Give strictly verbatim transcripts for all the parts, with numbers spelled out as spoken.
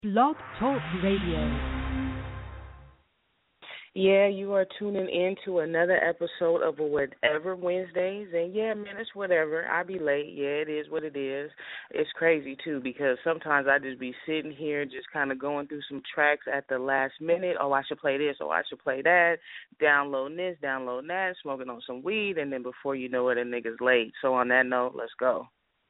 Blog Talk Radio. Yeah, you are tuning in to another episode of Whatever Wednesdays. And yeah, man, it's whatever. I be late. Yeah, it is what it is. It's crazy, too, because sometimes I just be sitting here just kind of going through some tracks at the last minute. Oh, I should play this. Oh, I should play that. Downloading this, downloading that, smoking on some weed. And then before you know it, a nigga's late. So on that note, let's go.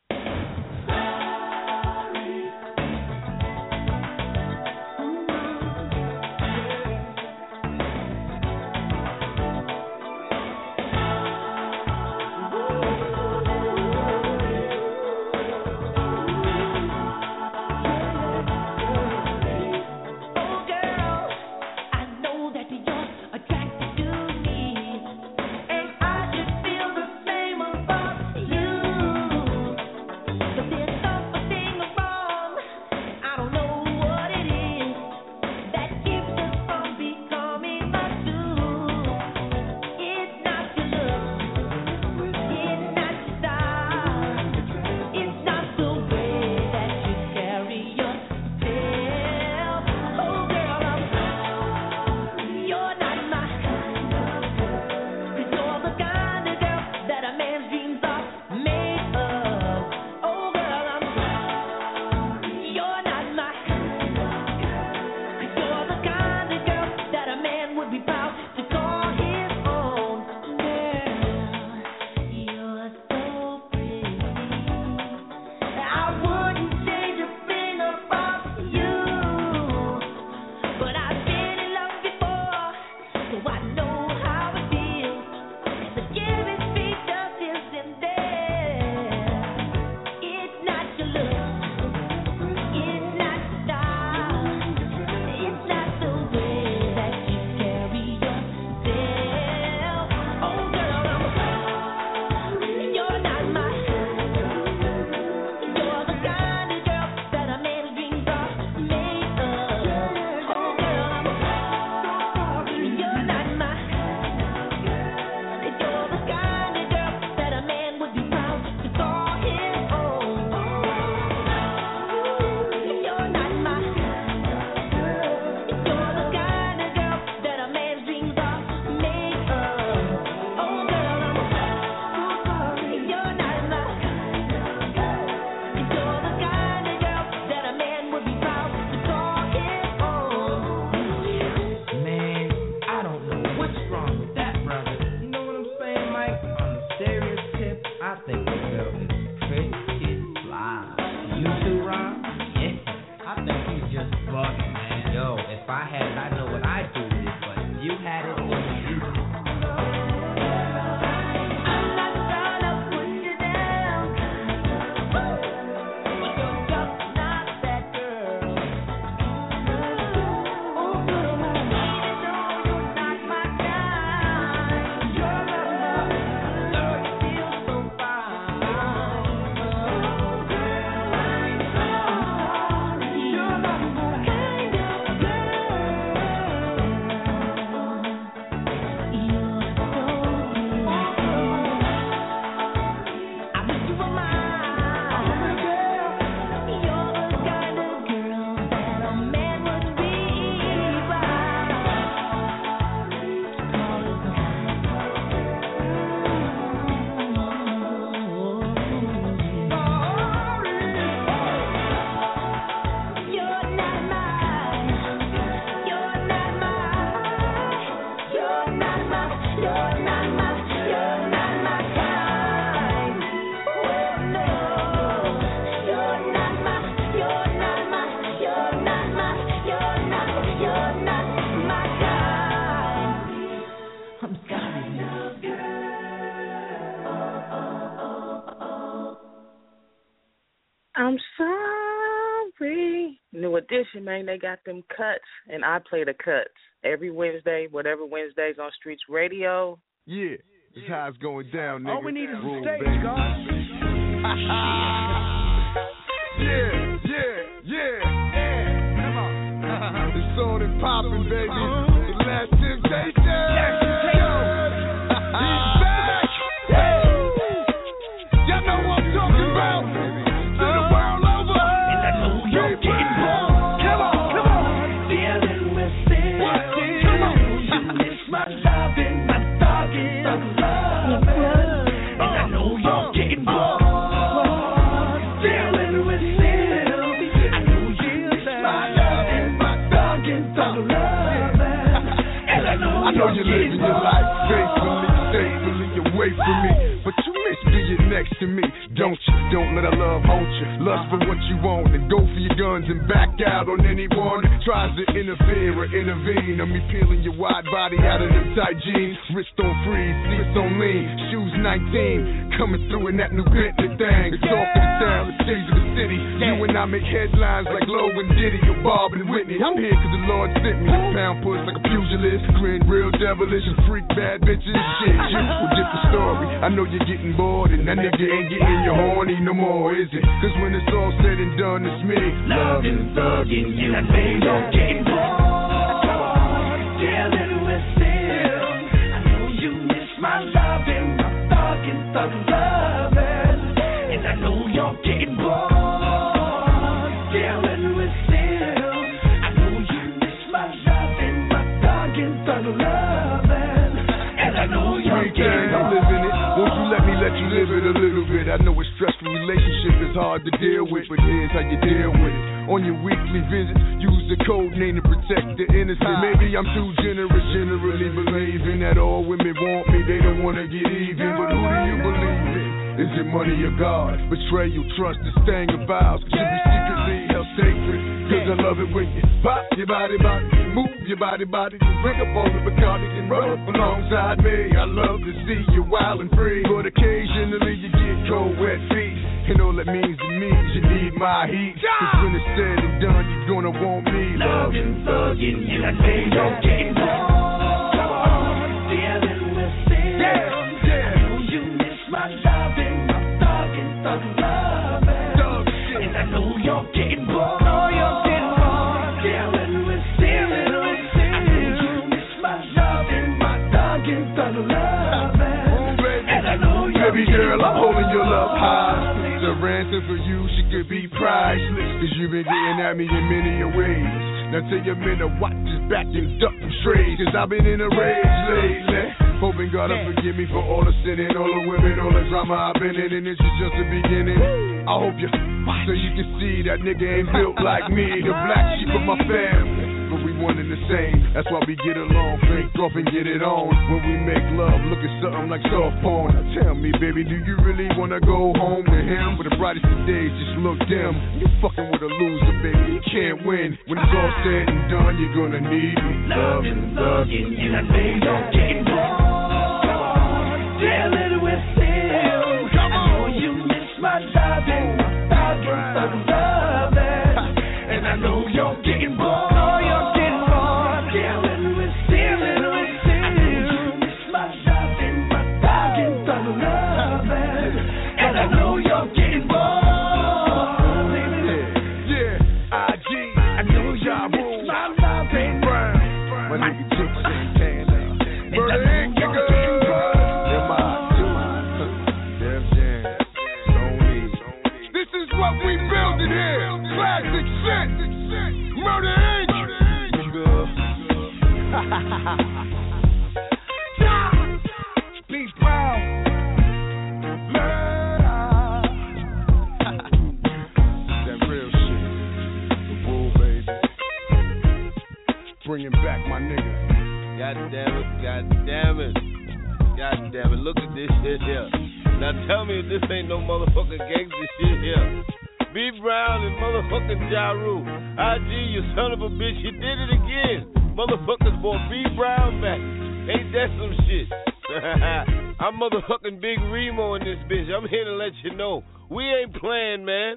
I'm sorry. New edition, man. They got them cuts, and I play the cuts every Wednesday, whatever Wednesdays on Streets Radio. Yeah, that's how it's going down, nigga. All we need is Room, a stage, baby. God. yeah, yeah, yeah, yeah. Come on. It's on and popping, baby. The Last Temptation. Last Temptation. He's back. Hey. Y'all know what I'm talking about. To the world over. And I know you're getting bored. Come on. away from me, but you miss being next to me, don't you? Don't let our love haunt you. Lust for what you want and go for your guns and back out on anyone that tries to interfere or intervene. I'm me peeling your wide body out of them tight jeans. Wrist on freeze, seats on lean, shoes nineteen, coming through in that new Bentley thing. The talk of the town, the stage of the city. You and I make headlines like Lowe and Diddy or Bob and Whitney. I'm here cause the Lord sent me. Pound puss like a pugilist, grin real devilish and freak bad bitches. Shit, you a different story. I know you're getting bored and that nigga ain't getting you horny no more, is it? Cause when it's all said and done, it's me loving, thugging you. That baby don't get bored, dealing with still. I know you miss my loving, my thugging, thug loving. And I know you're getting bored, dealing with still. I know you miss my loving, my thugging, thug loving. And I know you're getting bored. Won't you let me let you live it a little bit? I know a stressful relationship is hard to deal with, but here's how you deal with it. On your weekly visits, use the code name to protect the innocent. Maybe I'm too generous, generally believing that all women want me, they don't want to get even. But who do you believe in? Is it money or God? Betrayal, trust, this thing of vows should be secretly held sacred. Cause I love it when you pop your body, body, move your body, body, drink up all the Bacardi and run up alongside me. I love to see you wild and free, but occasionally you get cold, wet feet. And all that means to me is you need my heat. Cause when it's said and done, you're gonna want me loving, thugging you. That baby don't get bored, dealing with sin. Yeah, yeah. I know you miss my loving, my thugging, thug loving. Thug shit. And I know you're getting bored. Oh, you're getting bored, dealing with sin. I know you miss my loving, my thugging, thug loving. Oh, and I know you're baby girl, I'm holding your love high. The ransom for you, she could be priceless. Cause you've been getting at me in many ways. Now tell your men to watch his back and duck them straight. Cause I've been in a rage lately. Hoping God will forgive me for all the sinning, all the women, all the drama I've been in. And this is just the beginning. I hope you watch so you can see that nigga ain't built like me. The black sheep of my family, but we one and the same. That's why we get along, fake off and get it on. When we make love, look at something like soft porn. Now tell me, baby, do you really wanna go home to him? But the brightest of days just look dim. You fucking with a loser, baby, you can't win. When it's all said and done, you're gonna need me. Loving, thugging you, that baby don't get bored, dealing with still. I know you miss my loving, my thugging, thug loving. And I know you're getting bored. Bringing back my nigga. God damn it, God damn it. God damn it, look at this shit here. Now tell me if this ain't no motherfucking gangster shit here. B Brown and motherfucking Ja Rule. I G, you son of a bitch, you did it again. Motherfuckers brought B Brown back. Ain't that some shit? I'm motherfucking Big Remo in this bitch. I'm here to let you know. We ain't playing, man.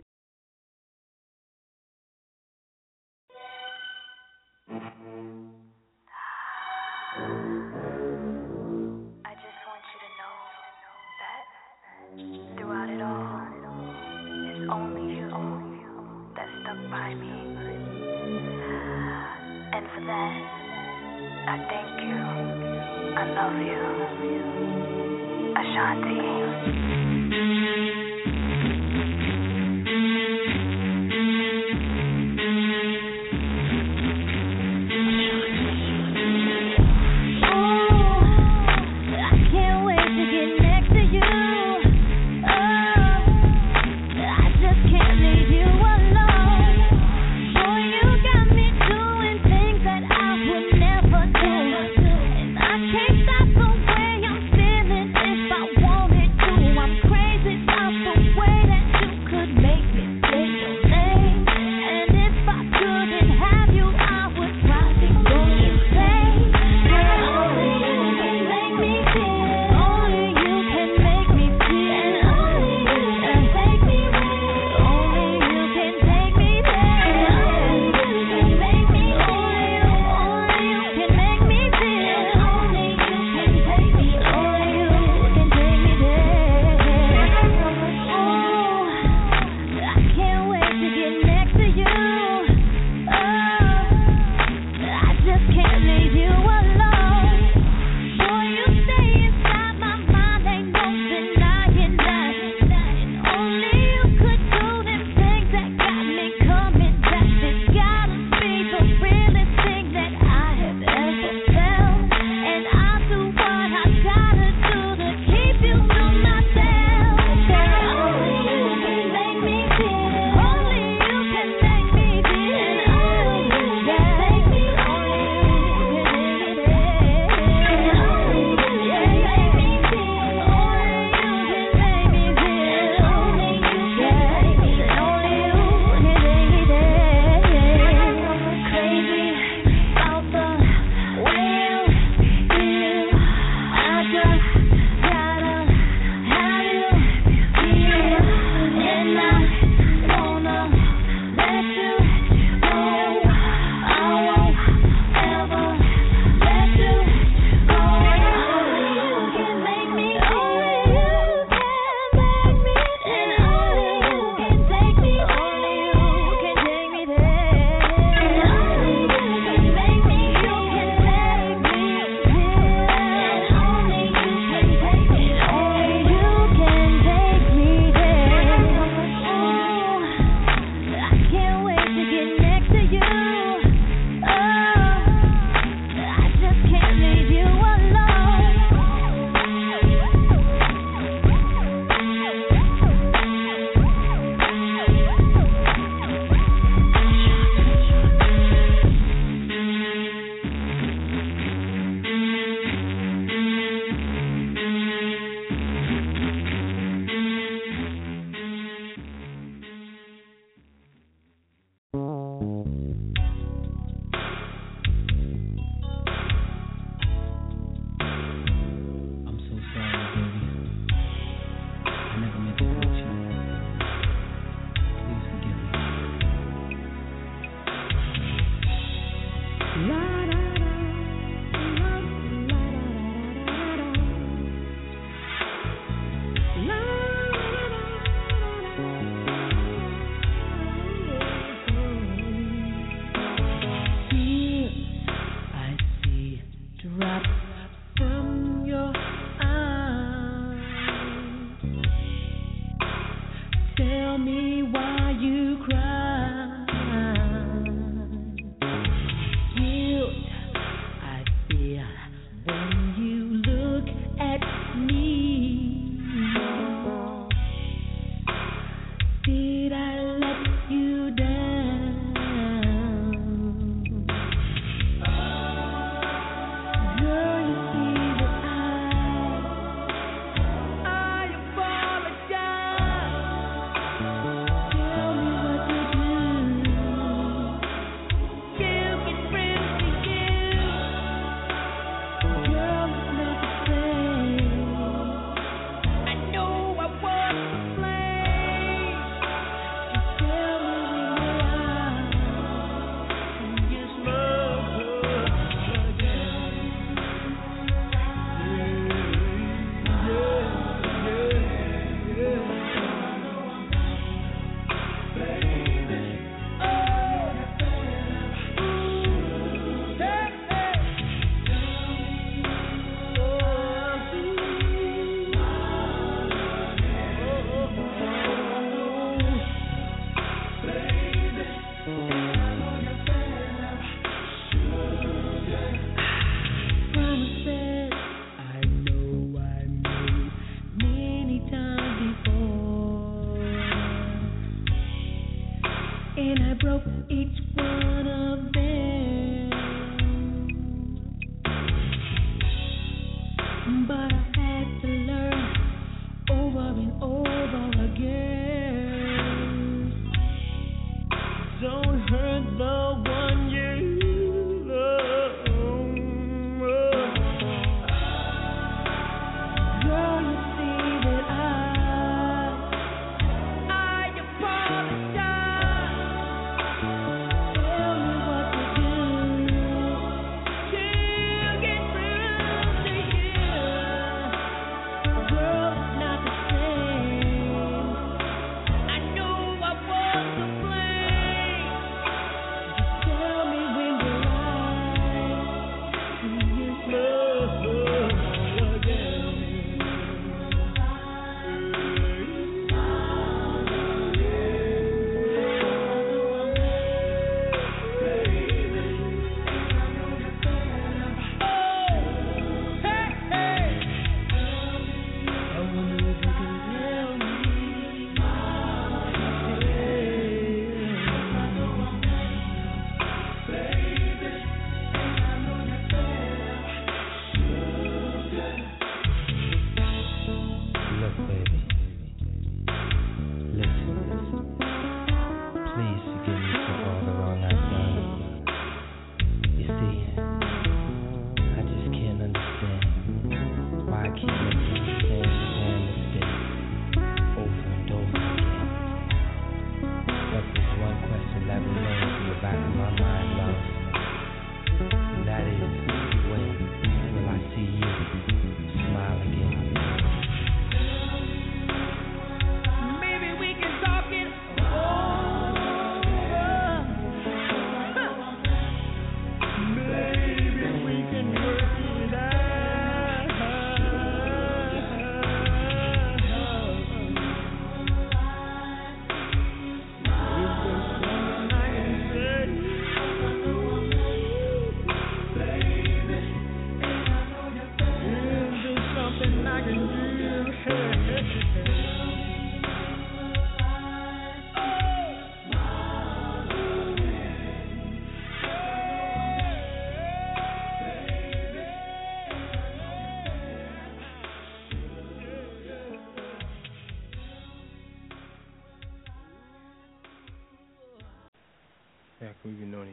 Throughout it all, it's only you that stuck by me. And for that, I thank you. I love you. Ashanti. I can't stop the way I'm feeling if I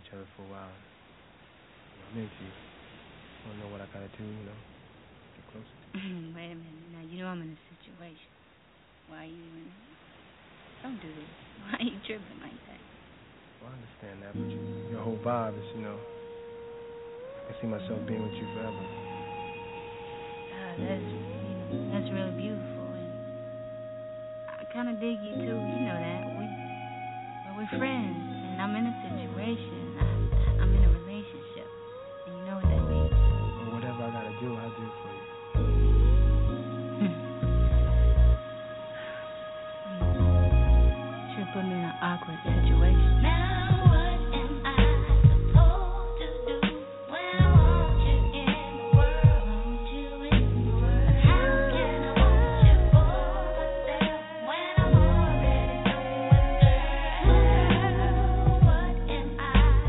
each other for a while. I'm into you. I don't know what I gotta do, you know, get closer. Wait a minute. Now, you know I'm in a situation. Why are you in Don't do this. Why are you tripping like that? Well, I understand that, but you, your whole vibe is, you know, I can see myself being with you forever. Uh, that's, you know, that's really beautiful. And I kind of dig you, too. You know that. We, well, we're friends, and I'm in a situation. I, I'm in a relationship, and you know what that means. Well, whatever I gotta do, I'll do for you. Should put me in an awkward situation. Now what am I supposed to do when I want you in the world? Want you in the world. How can I want you for myself when I'm already someone, girl? What am I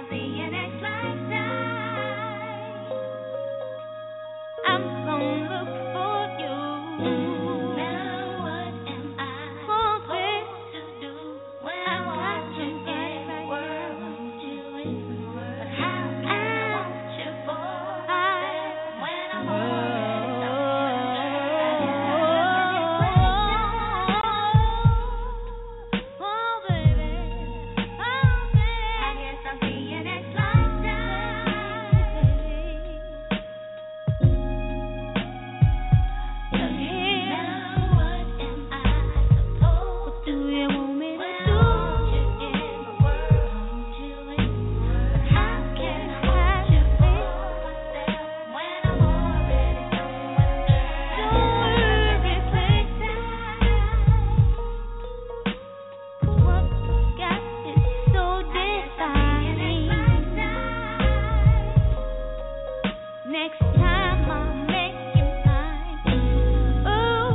I'll see you next lifetime. I'm gonna look for you. Now what am I supposed to do when I want you in the world? But how can I want you forever when I'm already oh baby, oh baby, I guess I'll see you next next time I'll make you mine. Ooh.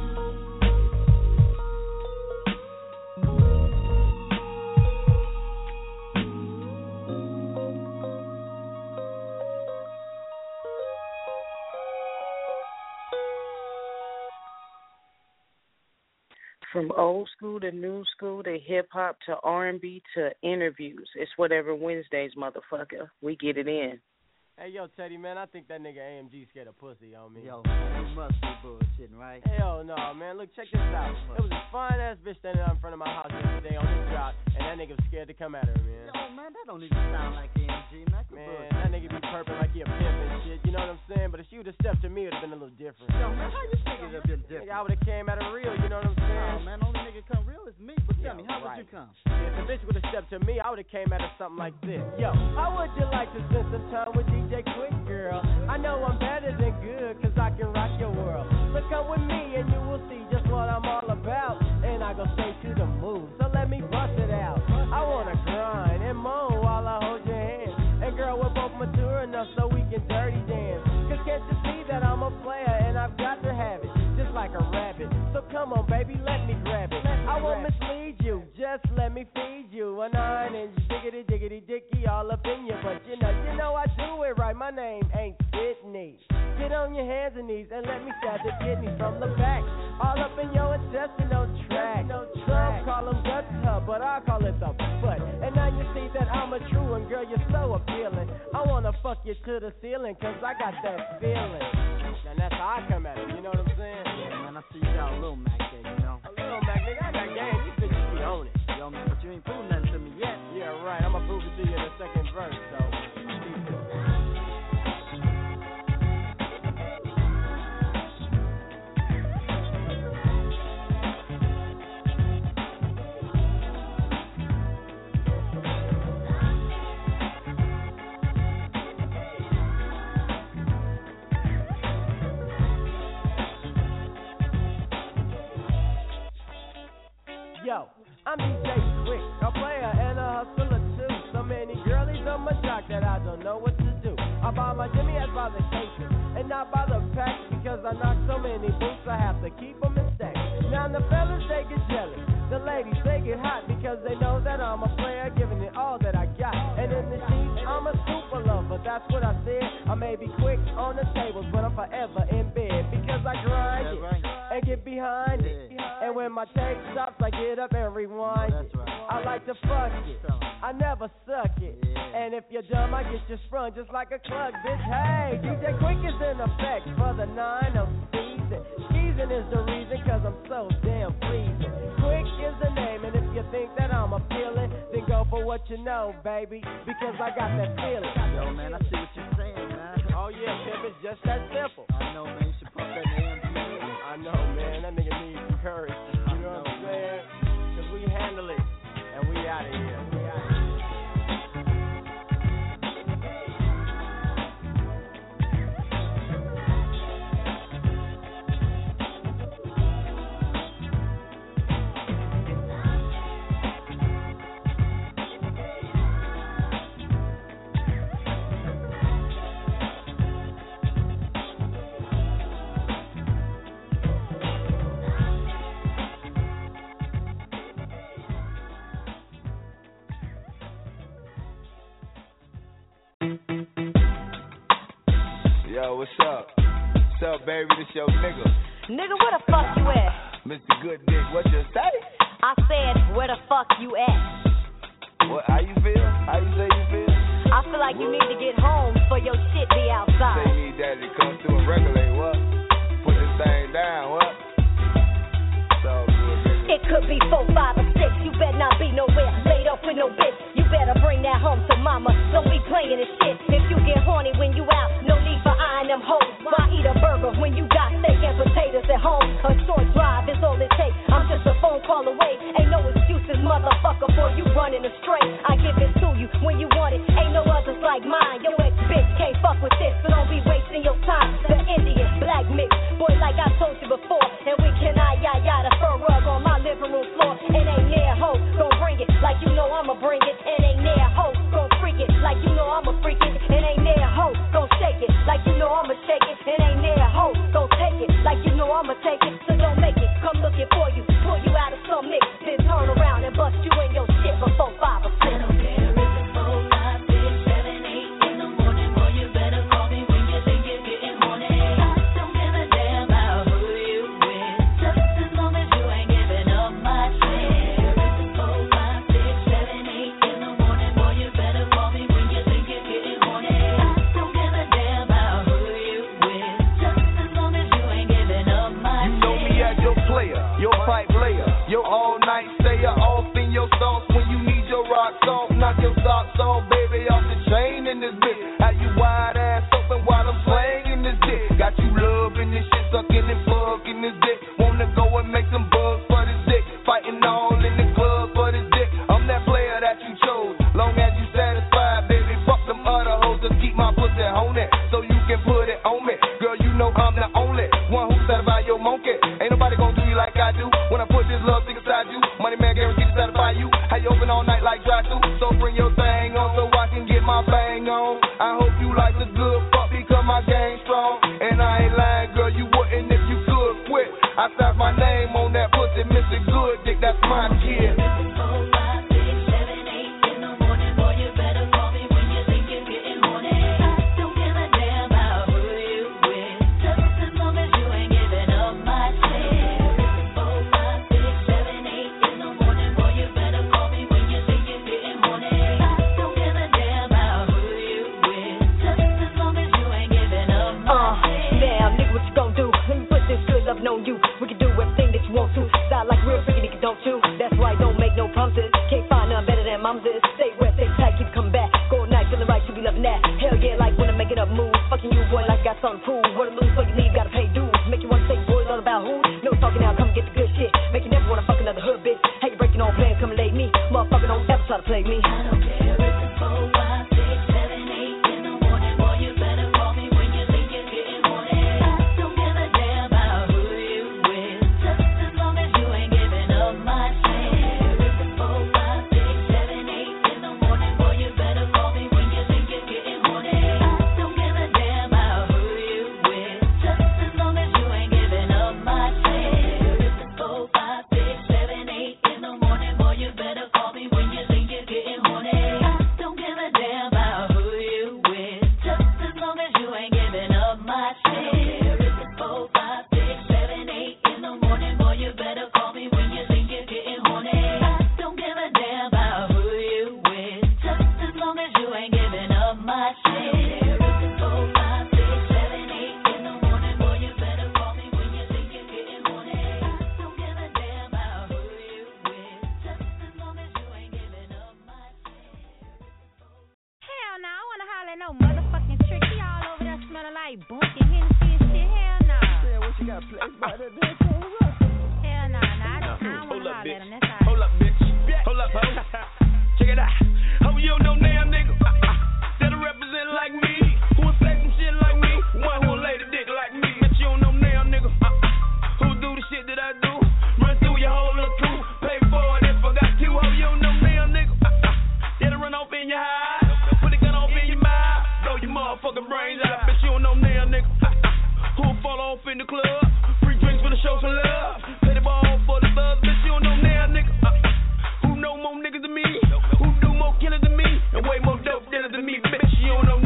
From old school to new school to hip hop to R and B to interviews, it's whatever Wednesdays, motherfucker. We get it in. Hey, yo, Teddy, man, I think that nigga A M G scared of pussy on me. Yo, you must be bullshitting, right? Hell no, man. Look, check this out. It was a fine-ass bitch standing out in front of my house yesterday on this yacht, and that nigga was scared to come at her, man. Yo, man, that don't even sound like A M G, man. Man, that nigga be purping like he a pimp and shit, you know what I'm saying? But if she would've stepped to me, it would've been a little different. Yo, man, how you think it'd have been different? Nigga, I would've came at her real, you know what I'm saying? Oh, man, only nigga come real is me. But tell Yo, me, how right. would you come? If the bitch would've stepped to me, I would've came at her something like this. Yo, how would you like to spend some time with D J Quick, girl? I know I'm better than good, cause I can rock your world. So come with me and you will see just what I'm all about. And I go straight to the move, so let me bust it out. I wanna grind and moan while I hold your hand. And girl, we're both mature enough so we can dirty dance. Cause can't you see that I'm a player and I've got to have it, just like a rabbit. So come on, baby, let me grab it. I won't mislead you, just let me feed you. A nine inch diggity diggity dicky all up in you. But you know, you know I do it right, my name ain't Sydney. Get on your hands and knees and let me stab the kidneys from the back. All up in your intestinal tract. Some call them guts hub, but I call it the butt. And now you see that I'm a true one, girl, you're so appealing. I wanna fuck you to the ceiling, cause I got that feeling. Now that's how I come at it, you know what I'm saying? Yeah, man, I see you got a little Mac there, you know. A little Mac, nigga, I got game, you bitches be on it. Yo, man, but you ain't proving nothing to me yet. Yeah, right, I'ma prove it to you in the second verse, so. Yo, I'm D J Quick, a player and a hustler too. So many girlies on my jock that I don't know what to do. I buy my Jimmy as by the cases and not by the pack, because I knock so many boots I have to keep them in stacks. Now the fellas they get jealous, the ladies they get hot, because they know that I'm a player giving it all that I got. And in the sheets I'm a super lover, that's what I said. I may be quick on the tables, but I'm forever in bed, because I grind it and get behind it. And when my tape stops, I get up and rewind it. I like to fuck it, I never suck it. And if you're dumb, I get you sprung just like a cluck, bitch. Hey, D J Quick is in effect for the nine oh season. Skeezing is the reason, cause I'm so damn pleasing. Quick is the name, and if you think that I'm appealing, then go for what you know, baby, because I got that feeling. Yo, man, I see what you're saying, man. Oh yeah, pimp, it's just that simple. I know, man, you should pump that A M G. I know, man, that nigga needs some courage. You know what I'm saying? Cause we handle it, and we out of here. We outta here. Yo, what's up? What's up, baby? This your nigga. Nigga, where the fuck you at? Mister Good Dick, what you say? I said, where the fuck you at? What, how you feel? How you say you feel? I feel like you need to get home for your shit be outside. Say need daddy to come through and regulate, what? Put this thing down, what? It's all good, baby. It could be four, five, or six. You better not be nowhere laid up with no bitch. You better bring that home to mama. Don't be playing this shit. If you get horny when you out, no need for eyeing them hoes. Why eat a burger when you got steak and potatoes at home? A short drive is all it takes. I'm just a phone call away. Ain't no excuses, motherfucker, for you running astray. I give it to you when you want it. Ain't no others like mine. Your ex bitch can't fuck with this, so don't be wasting your time. The Indian black mix, boy, like I told you before. And we can I ya ya the fur rug on my living room floor. It ain't near hoe, gon' bring it like you know I'ma bring it. It ain't near hoe, gon' freak it like you know I'ma freak it. It ain't near hoe, gon' shake it like you know I'ma shake it. It ain't near hoe, gon' take it like you know I'ma take it. So don't make it, come looking for you, pull you out of some mix, then turn around and bust you in your shit before five or six. Yo, all night stayer, off in your sauce when you need your rocks off. Knock your socks off, baby, off the chain in this bitch. How you wide ass open while I'm playing in this dick. Got you loving this shit, sucking and fucking this dick. Wanna go and make some bugs for this dick. Fighting all in the club for this dick. I'm that player that you chose. Long as you satisfied, baby, fuck them other hoes. Just keep my pussy on it so you can put it on me. Girl, you know I'm the only one who satisfy your monkey. Ain't nobody gonna do you like I do. When I put this love thing inside you, money man guaranteed to satisfy you. How you open all night like dry through? So bring your thing on so I can get my bang on. I hope you like the good fuck because my game strong. And I ain't lying, girl, you wouldn't if you could quit. I slapped my name on that pussy, Mister Good Dick, that's my kid. On you, we can do everything that you want to. Style like real freaky nigga, don't you? That's right, don't make no promises. Can't find none better than mom's is. Stay wet, stay tight, keep coming back. Go night, feeling right, you be loving that. Hell yeah, like when I'm making up moves. Fucking you, boy, like I got something to prove. Wanna lose, so you leave, gotta pay dues. Make you wanna say, boys, all about who? No talking now, come get the good shit. Make you never wanna fuck another hood bitch. How you breaking all plans, come and lay me. Motherfucker, don't ever try to play me. I don't care if it's four, five, six, seven, eight in the morning. Boy, you better call me when you think you're getting horny. I don't give a damn about who you with. Just as long as you ain't giving up my share. If it's four, five, six, seven, eight in the morning. Boy, you better call me when you think you're getting horny. I don't give a damn about who you with. Just as long as you ain't giving up my share. If it's four, five, six, seven, eight in the morning. Boy, you better call me when you think you're getting horny. I don't give a damn about who you with. Just as long as you ain't giving up my share. If it's four, five, six, seven, eight in the morning. Boy, you better call me when you think you're getting horny. I don't give a damn about who you with. Just as long as you ain't giving up my share. If it's four, five, six, seven, eight in the morning. Boy, you better call me when you think you're getting horny. I don't give a damn about who you with. Just as long as you ain't giving up my share. Hell no, I wanna holler at no motherfucking tricky all over there smelling like bunky Hennessy and shit. Hell no. Yeah, what you got placed by that bitch? Hell no, no, I don't, I don't wanna holler at him. That's all. Hold up, bitch. Hold up, ho. Check it out. Oh, you don't know damn nigga. Uh, uh, that'll represent like me. Who will say some shit like me? One who will lay the dick like me. Bitch, you don't know damn nigga. Uh, uh, who do the shit that I do? Run through your whole little crew. Pay for it if I got to. Oh, you don't know damn nigga. Uh, uh, that'll run off in your eye. Put a gun off in your mouth. Blow your motherfucking brains out. Bitch, you don't know damn nigga. Uh, uh, who'll fall off in the club? Free drinks for the show some love. Play the ball for the buzz. Bitch, you don't know damn nigga. Uh, who know more niggas than me? Who do more killers than me? And way more dope dealers than me. Bitch, you don't know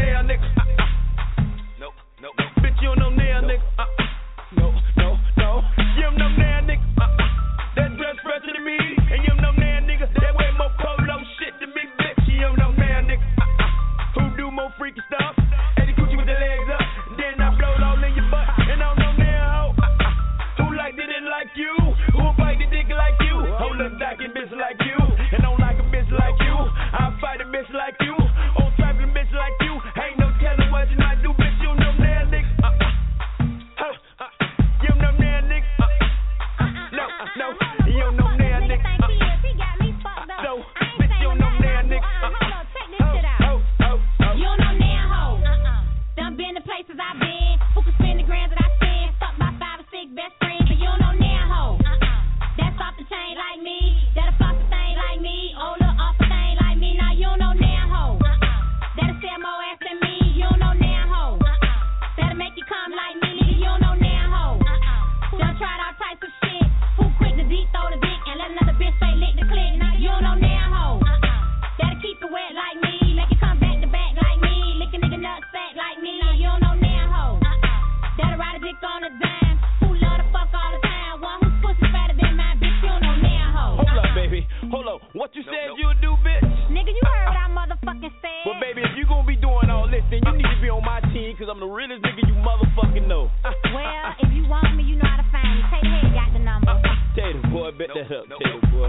I'm the realest nigga you motherfucking know. Well, if you want me, you know how to find me. Tater Head got the number. Tater boy, bet that up, Tater boy.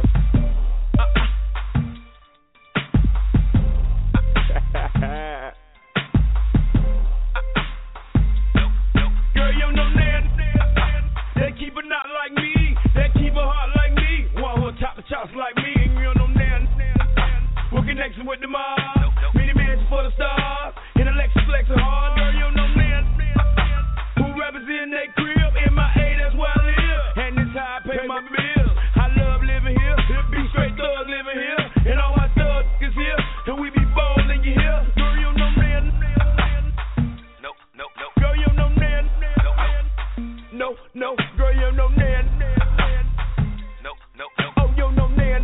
Girl, you know that. They keep a knot like me. They keep a heart like me. One who top the chops like me. And you know that. We're connecting with the mob. Many men for the stars. In a Lexus flexing hard. Girl, you know that. Who represent they crib? In my A, that's where I live. And this how I pay my bills. I love living here. Be straight thug living here. And all my thugs is here. And we be bold and you hear. Girl, you know that. No, no, no. Girl, you know that. No, no, girl, you know that. No, no, no. Oh, you know that.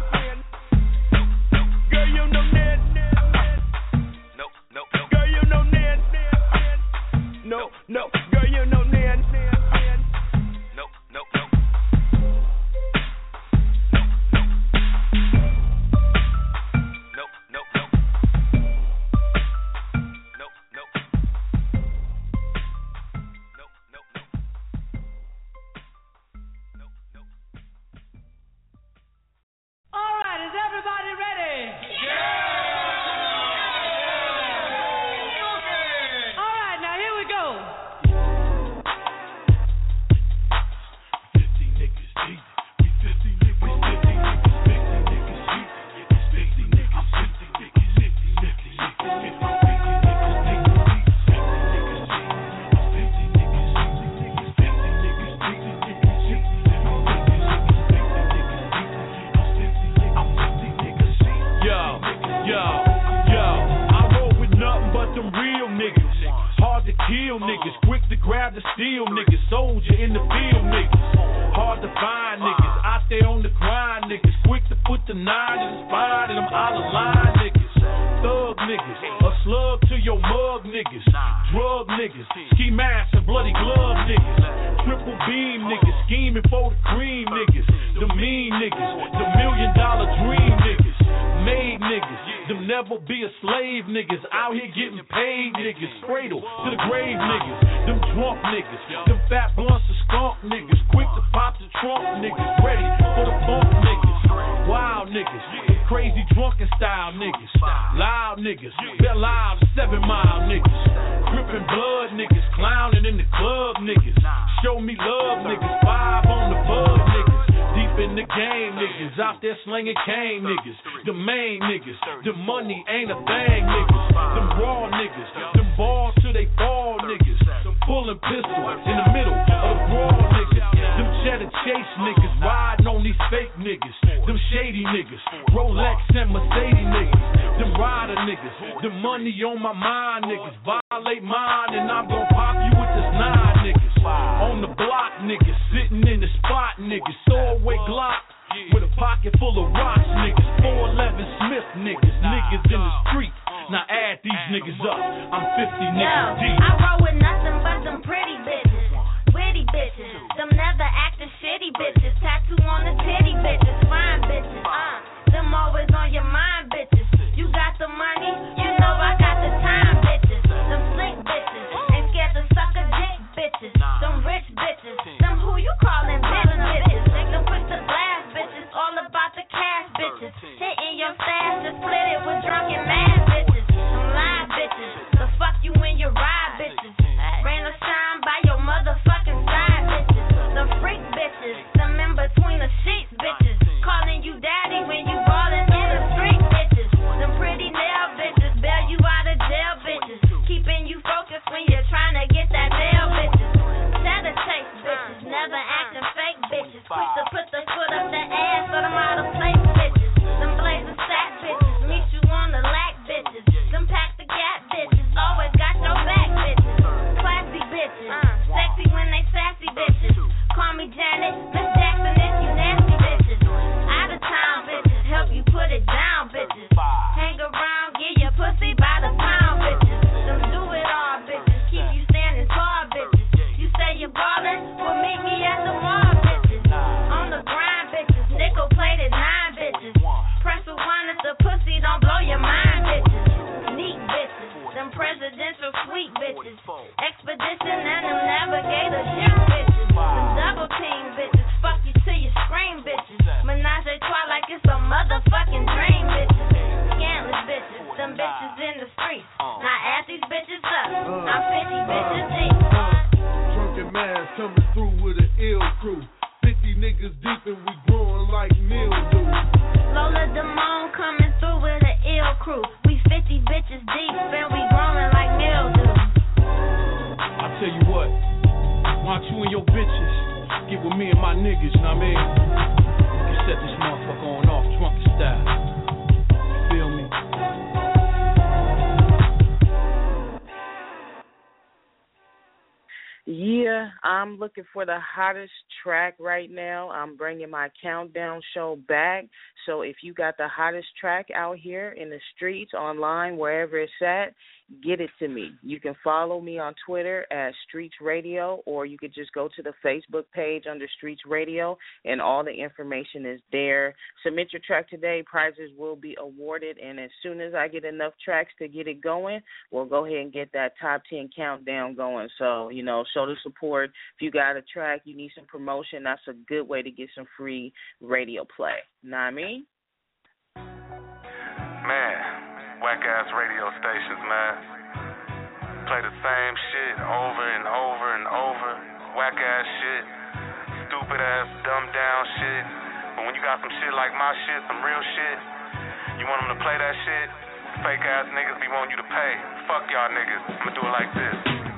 Girl, you know that. No, no, no. Girl, you know that. No, no, girl, you know that. No, no, no. No, no, no. No, no. All right, is everybody ready? All right, now here we go. Yo, yo, yo, I roll with nothing but them real niggas. Hard to kill niggas, quick to grab the steel niggas. Soldier in the field niggas. Hard to find niggas, out there on the grind niggas. Quick to put the nine in the spine and them out of line niggas. Thug niggas, a slug to your mug niggas. Drug niggas, ski mask and bloody glove niggas. Triple beam niggas, scheming for the cream niggas. The mean niggas, the million dollar dream niggas. Made niggas, them never be a slave niggas. Out here getting paid niggas. Cradle to the grave niggas. Them drunk niggas, them fat blunts of skunk niggas. Quick to pop the trunk niggas. Ready for the funk niggas. Wild niggas, them crazy drunken style niggas. Loud niggas, they're live seven mile niggas. Crippin' blood niggas, clowning in the club niggas. Show me love niggas, five on the bug niggas. Deep in the game niggas, out there slinging cane niggas. The main niggas, the money ain't a thing niggas. Them raw niggas, them balls till they fall niggas. Them pulling pistols in the middle of the brawl niggas. Them cheddar chase niggas, riding on these fake niggas. Them shady niggas, Rolex and Mercedes niggas. Them rider niggas, the money on my mind niggas. Violate mine and I'm gon' pop you with this nine niggas. On the block niggas, sitting in the spot niggas. Throwaway Glock with a pocket full of rocks niggas. four eleven Smith niggas, niggas in the street. Now add these niggas up, I'm fifty niggas deep. I roll with nothing but them pretty bitches, witty bitches, them never acting shitty bitches, tattoo on the titty bitches, fine bitches, uh, them always on your mind bitches. You got the money, you know I got the time bitches, them slick bitches, ain't scared to suck a dick bitches, them rich bitches, them who you callin' bitch bitches, them push the glass bitches, all about the cash bitches, hitting your stash to split it with drunken mad bitches, them live bitches, the fuck you when you ride bitches, rain or shine by your motherfucking side bitches, the freak bitches, them in between the sheets bitches, calling you daddy when you ballin' in the street bitches. in the streets. Uh. Now add these bitches up. Uh. I'm fifty bitches deep. Drunken Mass coming through with an ill crew. fifty niggas deep and we growing like mildew. Lola Damone coming through with an ill crew. We fifty bitches deep and we growing like mildew. I tell you what, why don't you and your bitches get with me and my niggas, you know what I mean? We can set this motherfucker on off drunken style. Feel me? Yeah, I'm looking for the hottest track right now. I'm bringing my countdown show back. So if you got the hottest track out here in the streets, online, wherever it's at, get it to me. You can follow me on Twitter at Streets Radio, or you could just go to the Facebook page under Streets Radio, and all the information is there. Submit your track today. Prizes will be awarded, and as soon as I get enough tracks to get it going, we'll go ahead and get that top ten countdown going. So, you know, show the support. If you got a track, you need some promotion, that's a good way to get some free radio play. Know what I mean? Man, whack ass radio stations, man. Play the same shit over and over and over. Whack ass shit, stupid ass, dumbed down shit. But when you got some shit like my shit, some real shit, you want them to play that shit, fake ass niggas be wanting you to pay. Fuck y'all niggas. I'ma do it like this.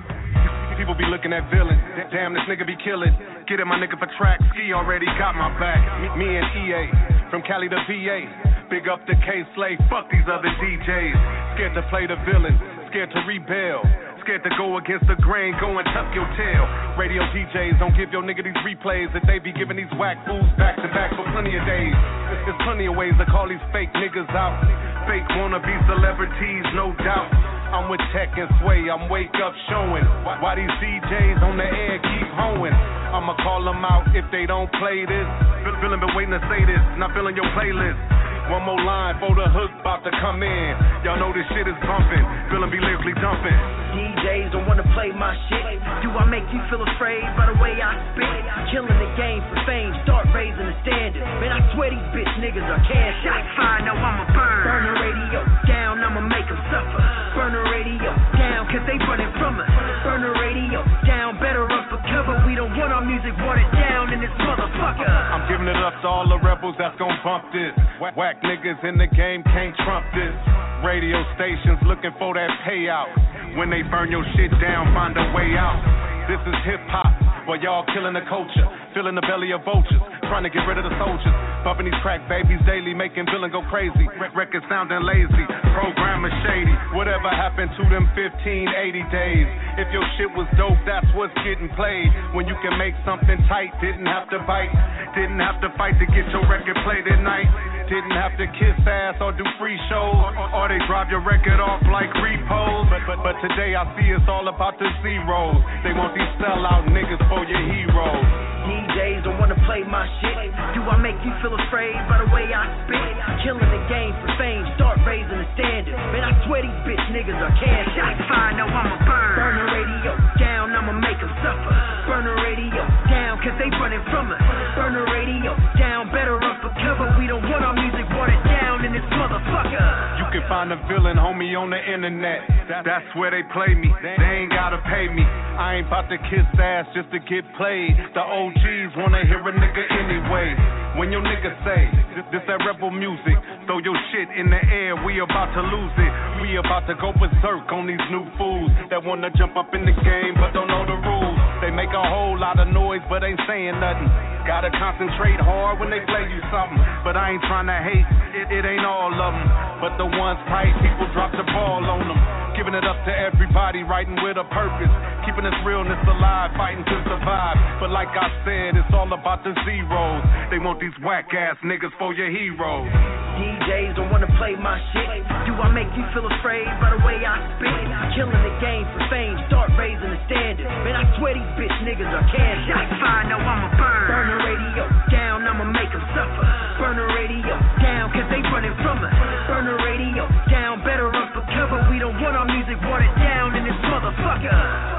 People be looking at villain. Damn, this nigga be killing. Get it, my nigga, for track. Ski already got my back. Me, me and E A, from Cali to V A. Big up to K-Slay. Fuck these other D Js. Scared to play the villain. Scared to rebel. Scared to go against the grain. Go and tuck your tail. Radio D Js don't give your nigga these replays that they be giving these whack fools back to back for plenty of days. There's plenty of ways to call these fake niggas out. Fake wannabe celebrities, no doubt. I'm with Tech and Sway, I'm wake up showing why these D Js on the air keep hoeing. I'ma call them out if they don't play this. Feeling been waiting to say this, not feeling your playlist. One more line for the hook about to come in. Y'all know this shit is bumping, feeling be lyrically dumping. D Js don't wanna play my shit. Do I make you feel afraid by the way I spit? Killing the game for fame, start raising the standard. Man, I swear these bitch niggas are cancer. Shots fired, now I'ma burn. Burn the radio down, I'ma make them suffer. Burn the radio down, cause they running from us. Burn the radio down, better run for cover. We don't want our music watered down in this motherfucker. I'm giving it up to all the rebels that's gon' bump this. Whack, whack niggas in the game can't trump this. Radio stations looking for that payout. When they burn your shit down, find a way out. This is hip-hop, while y'all killing the culture. Filling the belly of vultures, trying to get rid of the soldiers. Bumping these crack babies daily, making villain go crazy. Records sounding lazy, programming shady. Whatever happened to them fifteen, eighty days? If your shit was dope, that's what's getting played. When you can make something tight, didn't have to bite. Didn't have to fight to get your record played at night. Didn't have to kiss ass or do free shows, or they drop your record off like repos. But, but, but today I see it's all about the zeros. They want these sellout niggas for your heroes. D Js don't wanna play my shit. Do I make you feel afraid by the way I spit? Killing the game for fame, start raising the standard. Man, I swear these bitch niggas are cancer. Shots fired, now I'ma burn. Burn the radio down, I'ma make them suffer. Burn the radio down, cause they running from us. Burn the radio down, better run for cover. We don't want our music watered down in this motherfucker. You can find a villain, homie, on the internet. That's where they play me. They ain't gotta pay me. I ain't about to kiss ass just to get played. The O Gs wanna hear a nigga anyway. When your nigga say, this, this that rebel music, throw your shit in the air, we about to lose it. We about to go berserk on these new fools that wanna jump up in the game but don't know the rules. They make a whole lot of noise but ain't saying nothing. Gotta concentrate hard when they play you something. But I ain't trying to hate, it, it ain't all of them. But the ones tight, people drop the ball on them. Giving it up to everybody, writing with a purpose. Keeping this realness alive, fighting to survive. But like I said, it's all about the zeros. They want these whack ass niggas for your heroes. D Js don't wanna play my shit. Do I make you feel afraid by the way I spit? Killing the game for fame, start raising the standard. Man, I swear these bitch niggas are cancer. Shots fired, now I'ma burn. Burn the radio down, I'ma make them suffer. Burn the radio down, cause they running from us. Burn the radio down, better run for cover. We don't want our music watered down in this motherfucker.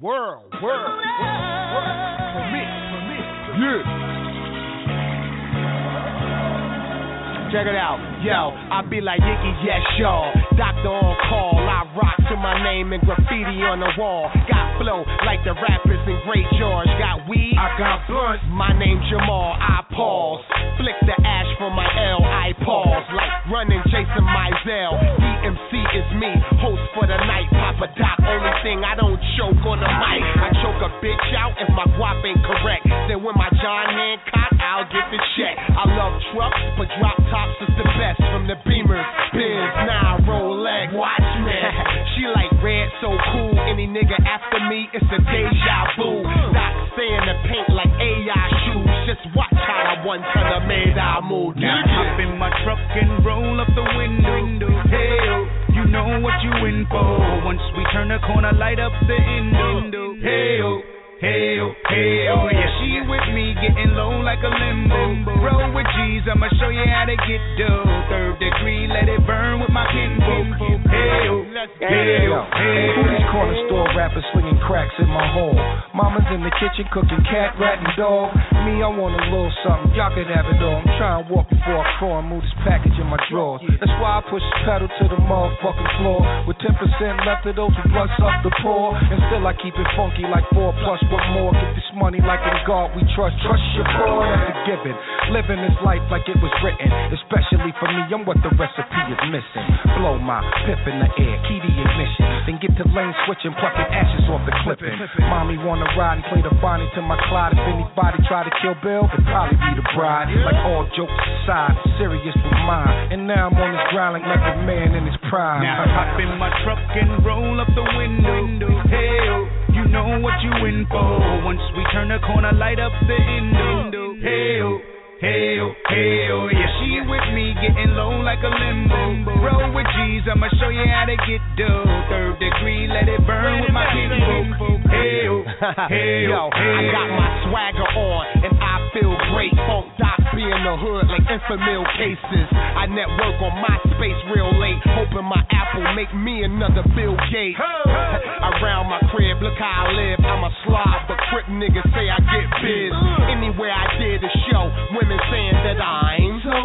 world, world, world, world. Permit, permit, permit. Yeah. Check it out, yo, I be like Yiggy, yes, y'all. Doctor on call, I rock to my name and graffiti on the wall. Got flow like the rappers in Great George. Got weed, I got blunt. My name Jamal, I pause. Flick the ash from my L, I pause. Like running Jason Mizell. D M C is me, host for the night. Papa Doc, only thing I don't choke on the mic. I choke a bitch out if my guap ain't correct. Then when my John Hancock, I'll get the check. I love trucks, but drop tops is the best. From the Beamers, Benz, now Rolex. Watch me. She like red, so cool. Any nigga after me, it's a deja vu. Doc stay in the paint like A I shoes. Just watch how I one ton of made I move. Now hop in my truck and roll up the window. Hey, you know what you in for. Once we turn the corner, light up the window. Hey, hey, hey, oh yeah. She with me, getting low like a limbo. Roll with G's, I'ma show you how to get dough. Third degree, let it burn with my kinfolk. Hey, hey, hey. Who these corner store rappers slinging cracks in my hole? Mama's in the kitchen cooking cat, rat, and dog. Me, I want a little something, y'all can have it all. I'm trying to walk before I crawl and move this package in my drawers. That's why I push the pedal to the motherfucking floor. With ten percent left of those who blunts up the poor. And still I keep it funky like four plus. What more? Get this money like in God we trust. Trust your boy, that's a given. Living this life like it was written. Especially for me, I'm what the recipe is missing. Blow my pip in the air, key the ignition. Then get to lane switching, plucking ashes off the clipping. Mommy wanna ride and play the Bonnie to my Clyde. If anybody try to kill Bill, it'd probably be the bride. Like all jokes aside, I'm serious with mine. And now I'm on this ground like a man in his prime. Now hop in my truck and roll up the window. Hey, you know what you in for. Once we turn the corner, light up the window. Hey, hey, hey, oh yeah. She with me, getting low like a limbo. Roll with G's, I'ma show you how to get dough. Third degree, let it burn with my kinfolk. Hey, hey, yo, I got my swagger on and I feel great. Funk Doc be in the hood like infamil cases. I network on MySpace real late, hoping my Apple make me another Bill Gates. Around my crib, look how I live. I'm a slob, but crip niggas say I get biz. Anywhere I did a show, women saying that I'm so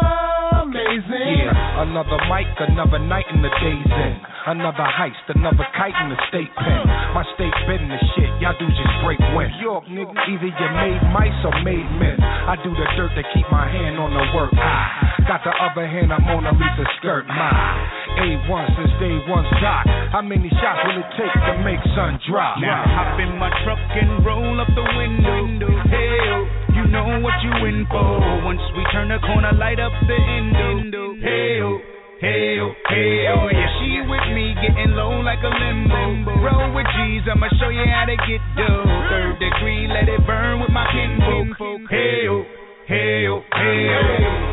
amazing. Yeah, another mic, another night in the day's in. Another heist, another kite in the state pen. My state been the shit, y'all do just break wind. York, nigga, either you made mice or made men. I do the dirt to keep my hand on the work. I got the other hand, I'm Mona Lisa skirt. My A one since day one's Doc. How many shots will it take to make sun drop? Now hop in my truck and roll up the window. Hey, you know what you in for. Once we turn the corner, light up the window. Hey, hey, hey, oh yeah. She with me, getting low like a limbo. Roll with G's, I'ma show you how to get dough. Third degree, let it burn with my kinfolk. Hey, hey, hey,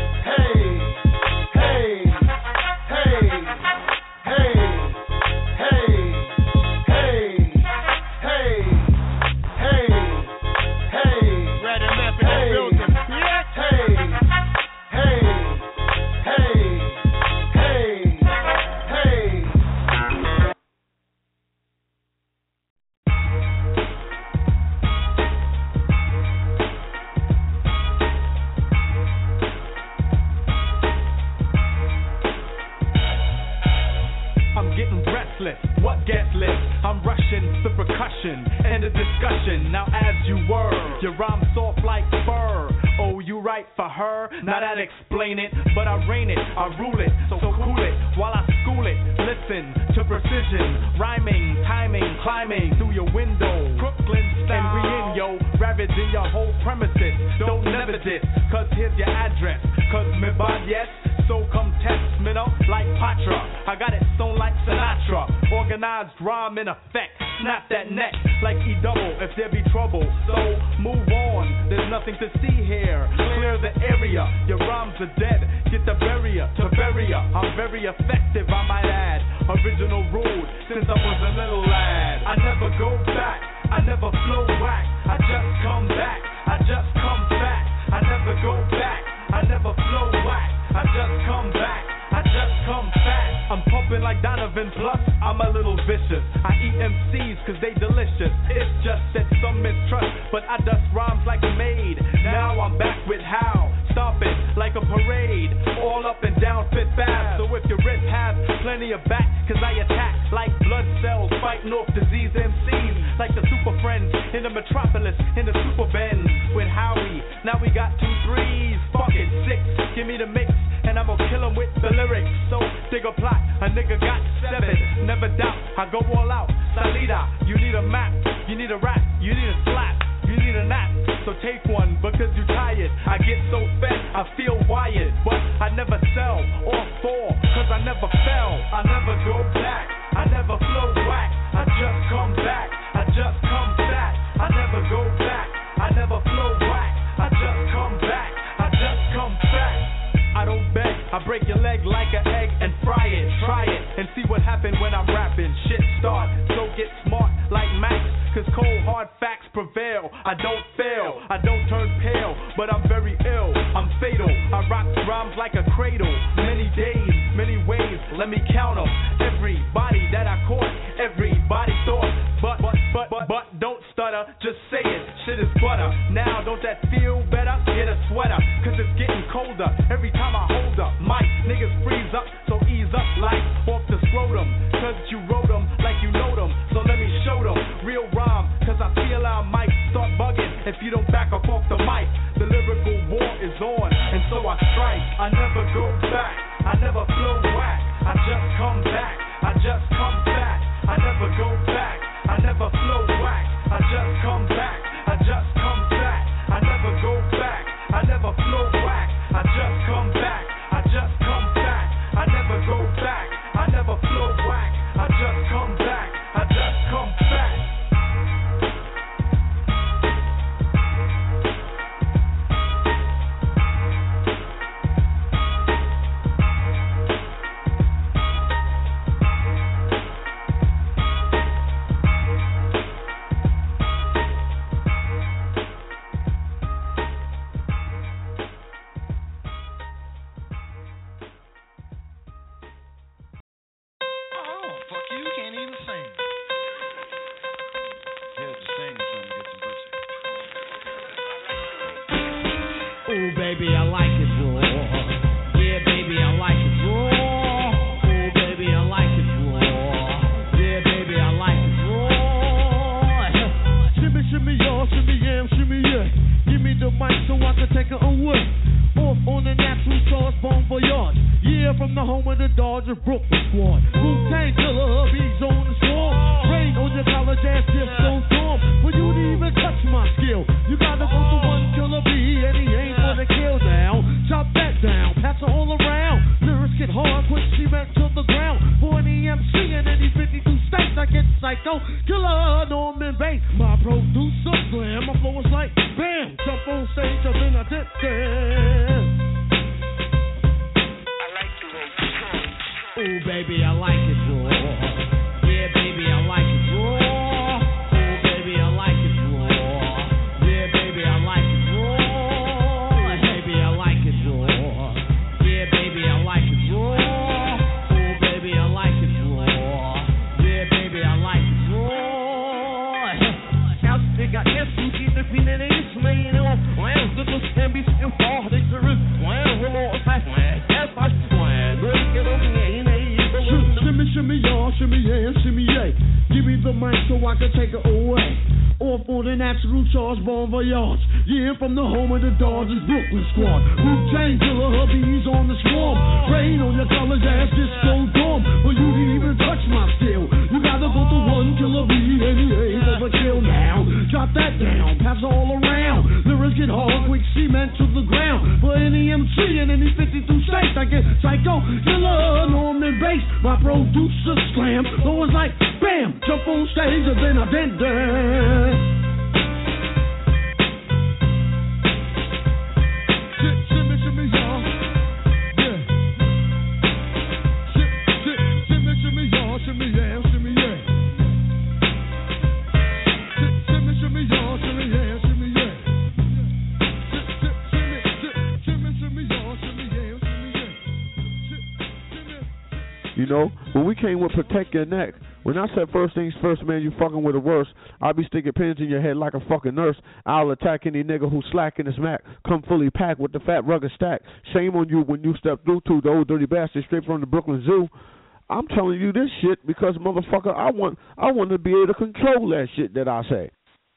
What gets lit? I'm rushing the percussion and the discussion. Now as you were, your rhyme soft like fur. Oh, you write for her? Now that explain it, but I reign it, I rule it, so cool it while I school it. Listen to precision, rhyming, timing, climbing through your window. Brooklyn style, and we in yo, ravaging your whole premises. Don't never diss, cause here's your address. Cause me bad yes, so come test me up like Patra. I got it sewn like Sinatra. Organized rhyme in effect. Snap that neck like E double if there be trouble. So move on, there's nothing to see here. Clear the area, your rhymes are dead. Get the barrier to barrier. I'm very effective, I might add. Original rude since I was a little lad. I never go back, I never flow whack. I just come back, I just come back. I never go back, I never flow whack. I just come back, I just come back. I'm pumping like Donovan, plus I'm a little vicious. I eat M Cs cause they delicious. It's just that some mistrust, but I dust rhymes like a maid. Now I'm back with how, stomping like a parade, all up and down Fifth Ave. So if your wrists have plenty of back, cause I attack like blood cells, fighting off disease M Cs, like the super friends in the metropolis, in the super Benz with Howie. Now we got two threes, fuck it, six, give me the mix, and I'm gonna kill 'em with the lyrics. So dig a plot, a nigga got seven, never doubt, I go all out. Salida, you need a map, you need a rap, you need a slap, you need a nap. So take one because you tired. I get so fed, I feel wired, but I never sell or fall, cause I never fell. I never go back, I never flow whack, I just come back, I just come back, I never go back, I never flow whack, I just come back, I just come back. I don't beg, I break your leg like an egg and fry it, try it, and see what happens when I'm rapping. Shit start, so get smart like Max, cause cold hard facts prevail. I don't fail, I don't turn pale, but I'm very ill, I'm fatal. I rock rhymes like a cradle, many days, many ways, let me count 'em. Everybody that I caught, everybody thought, but, but, but, but, but, don't stutter, just say it, shit is butter. Now, don't that feel better? Get a sweater, cause it's getting colder every time I hold up. Mic, niggas freeze up, so ease up like off the scrotum, cause you wrote 'em like you know them, so let me show them. Real rhyme, cause I feel I might start bugging if you don't back up off the mic. The lyrical war is on, and so I strike. I never go back, I never flow whack, I just come back, I just come back, I never go back, I never flow whack, I just come back, I just come back, I never go back, I never flow whack, I just come back, I just come back, I never go back, I never flow whack, I just come back, I just come back. Ooh, baby, I like it raw. Yeah, baby, I like it raw. Ooh, baby, I like it raw. Yeah, baby, I like it raw. Shimmy, shimmy, y'all, shimmy, yam, shimmy, yeah. Give me the mic so I can take it away. Off on the natural sauce, bon voyage. Yeah, from the home of the Dodgers, Brooklyn squad. Wu-Tang Killer, bees on the storm. Rain on your college ass, disco storm. For you to even touch my skill, you gotta go to one killer bee, and he ain't for the kill now. Chop that down, pass it all around. Lyrics get hard, quick cement to the ground. For any M C in any fifty-two states, I get psycho. Killer, Norman Bates, my producer slam. My flow is like bam, jump on stage, and then I did that. Ooh, baby, I like it raw. Yeah, baby, I like it raw. Ooh, baby, I like it raw. Yeah, baby, I like it raw. Baby, I like it raw. Yeah, baby, I like it raw. Ooh, baby, I like it raw. Yeah, baby, I like it raw. Now they got S U G to be in this man. Well, the look can be still far. They serve it. Well, hello, it's like, yes, I swear. Get over here. Shimmy, shimmy, y'all, shimmy, yeah, shimmy, yeah. Give me the mic so I can take it away. Off on the natural charge, bon voyage. Yeah, from the home of the Dodgers, Brooklyn squad. Wu-Tang Killer, hubbies on the swarm. Rain on your college ass, disco dorm. For you to even touch my skill, you gotta go to one killer bee, and he ain't for the kill now. Drop that down, pass all around. Lyrics get hard, quick cement to the ground. For any M C in any fifty-two states, I get psycho, killer, Norman Bates. My producer slam, so it's like bam, jump on stage and then I did that. Shimmy, shimmy, y'all, yeah. Shimmy, shimmy, y'all, shimmy, yeah, shimmy, yeah. Shimmy, shimmy, y'all, shimmy, yeah, shimmy, yeah. Shimmy, shimmy, y'all, shimmy, yeah, shimmy, yeah. You know, when we came with Protect Your Neck, When I said first things first, man, you fucking with the worst. I'll be sticking pins in your head like a fucking nurse. I'll attack any nigga who's slacking his Mac. Come fully packed with the fat rugged stack. Shame on you when you step through to the old dirty bastard straight from the Brooklyn Zoo. I'm telling you this shit because, motherfucker, I want I want to be able to control that shit that I say.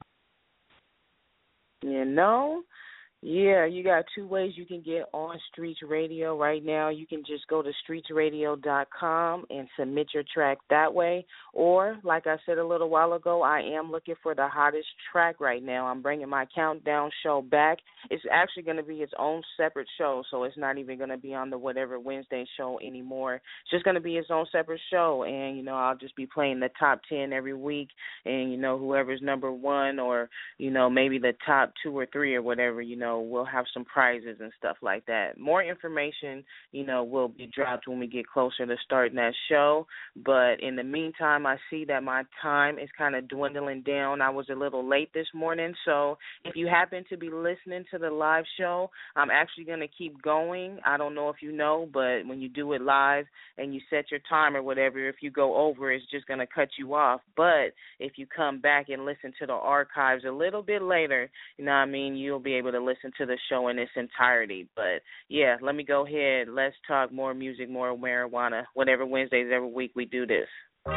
You know? Yeah, you got two ways you can get on Streets Radio right now. You can just go to streets radio dot com and submit your track that way. Or, like I said a little while ago, I am looking for the hottest track right now. I'm bringing my countdown show back. It's actually going to be its own separate show, so it's not even going to be on the Whatever Wednesday show anymore. It's just going to be its own separate show, and, you know, I'll just be playing the top ten every week, and, you know, whoever's number one or, you know, maybe the top two or three or whatever, you know, we'll have some prizes and stuff like that. More information, you know, will be dropped when we get closer to starting that show. But in the meantime, I see that my time is kind of dwindling down. I was a little late this morning, so if you happen to be listening to the live show, I'm actually going to keep going. I don't know if you know, but when you do it live and you set your time or whatever, if you go over, it's just going to cut you off. But if you come back and listen to the archives a little bit later, you know what I mean, you'll be able to listen to the show in its entirety. But yeah, let me go ahead. Let's talk more music, more marijuana. Whatever Wednesdays every week we do this.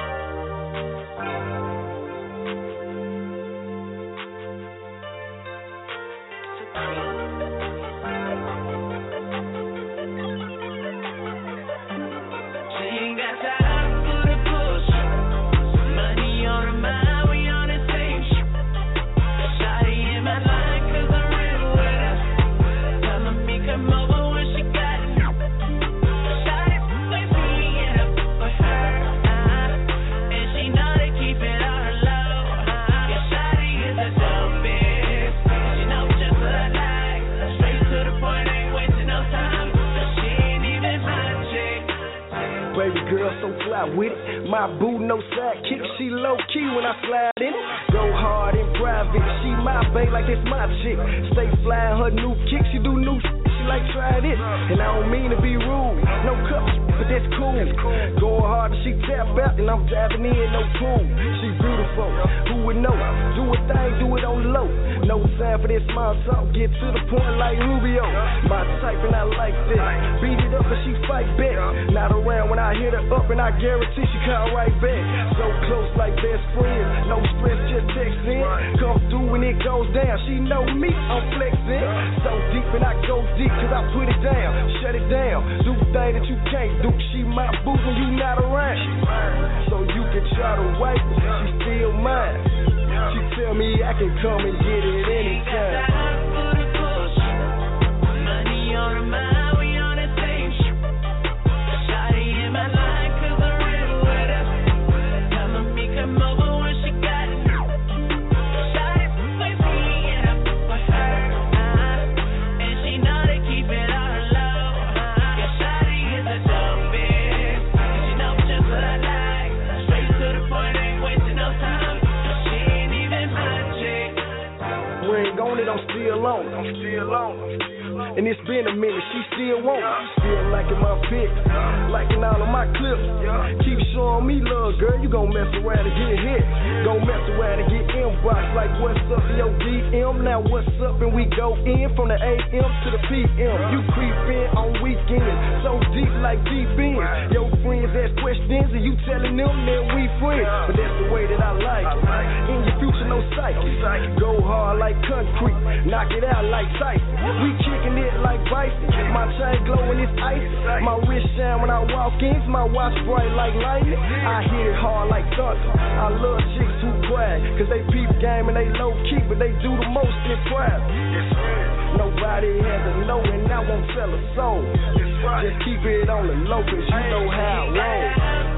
With it. My boo, no sidekick, she low key when I slide in it. Go hard in private, she my bae like it's my chick. Stay flying her new kick, she do new shit, she like try this. And I don't mean to be rude, no cups, but that's cool. Going hard and she tap out and I'm diving in, no pool. She beautiful, who would know? Do a thing, do it on low. No time for this small talk, get to the point like Rubio. My type and I like that. Beat it up and she fight back. Not around when I hit her up and I guarantee she come right back. So close like best friends, no stress, just text in. Come through when it goes down, she know me, I'm flexing. So deep and I go deep cause I put it down, shut it down. Do the thing that you can't do, she my boo when you not around. So you can try to wipe her, she still mine. She tell me I can come and get it anytime. Money on her mind, we on the same shit. Shawty in my life cause I'm real with her. Telling me come over when she got it. Shawty with me and I fuck with her. And she know to keep it on her low. Yeah, Shawty is a dope bitch. She know just what I like. Straight to the point, ain't wasting no time. Ring on it, I'm still on. I'm still on. And it's been a minute, she still won't. Still liking my pics, liking all of my clips. Keep showing me love, girl. You gon' mess around and get hit. Gon' mess around and get inbox like what's up in your D M. Now what's up and we go in from the A M to the P M. You creep in on weekends, so deep like deep in. Your friends ask questions and you telling them that we friends. But that's the way that I like it. In your future, no psyche. Go hard like concrete, knock it out like Tyson. We kicking it like bison. My chain glowing, it's icy. My wrist shine when I walk in. My watch bright like lightning. I hit it hard like thunder. I love chicks who brag, cause they peep game and they low key, but they do the most in private. Nobody has to know and I won't tell a soul. Just keep it on the low cause you know how it rolls.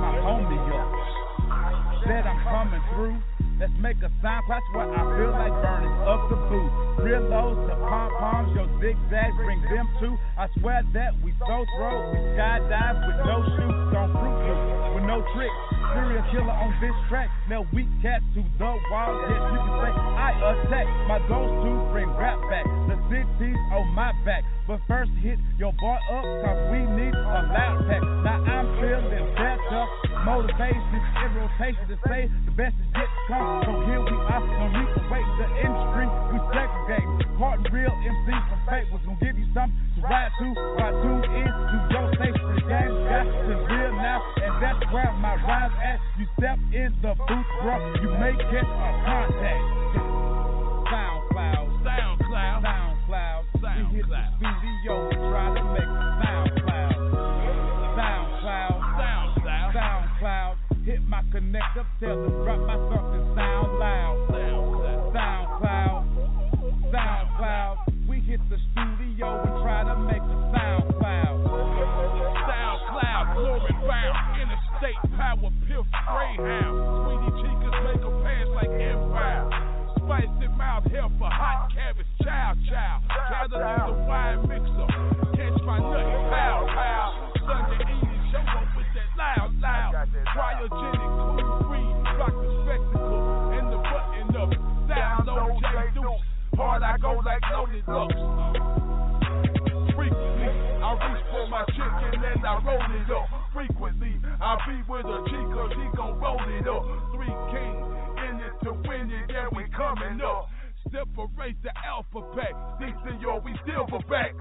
my homie up. Said I'm coming through. Let's make a sound, that's what I feel like burning up the booth. Real lows to pom-poms, your zigzags bring them too. I swear that we so throw, we skydive with no shoes, on fruit juice, with no tricks. Serial killer on this track, nail weak cats to the wall. Yes, you can say I attack. My goals to bring rap back. The city's on my back. But first hit your boy up, cause we need a loud pack. Now I'm feeling better. Motivation in rotation to say the best is yet to come. So here we are, when we await the industry, we segregate. Part and real M C from fake was gonna give you something to ride to. While tune in to your station, the game got to real now, and that's where my rhymes at. You step in the booth, bro, you may get a contact. SoundCloud, SoundCloud, SoundCloud, SoundCloud. We hit the studio and try to make a SoundCloud, SoundCloud, SoundCloud, SoundCloud. Hit my connector, tell them drop my something sound loud. SoundCloud, SoundCloud. We hit the studio and try to make a SoundCloud. SoundCloud, glory bound, interstate power, piff, greyhound. Sweetie Chicas make a pass like Empire. Spicy mouth, hair for hot cabbage, chow chow. Gather in the wine mixer, catch my nut, pow pow. Sunday evening, show up with that loud loud. Cryogenic, cool breeze, rock the spectacle, and the button up. Sound low, J Deuce. Hard I go like loaded looks. Frequently, I reach for my chicken and I roll it up. Frequently, I be with a chica, she gon' roll it up. Three kings in it to win it, yeah, we coming up. Separate the alpha pack, see, senor, we silverback.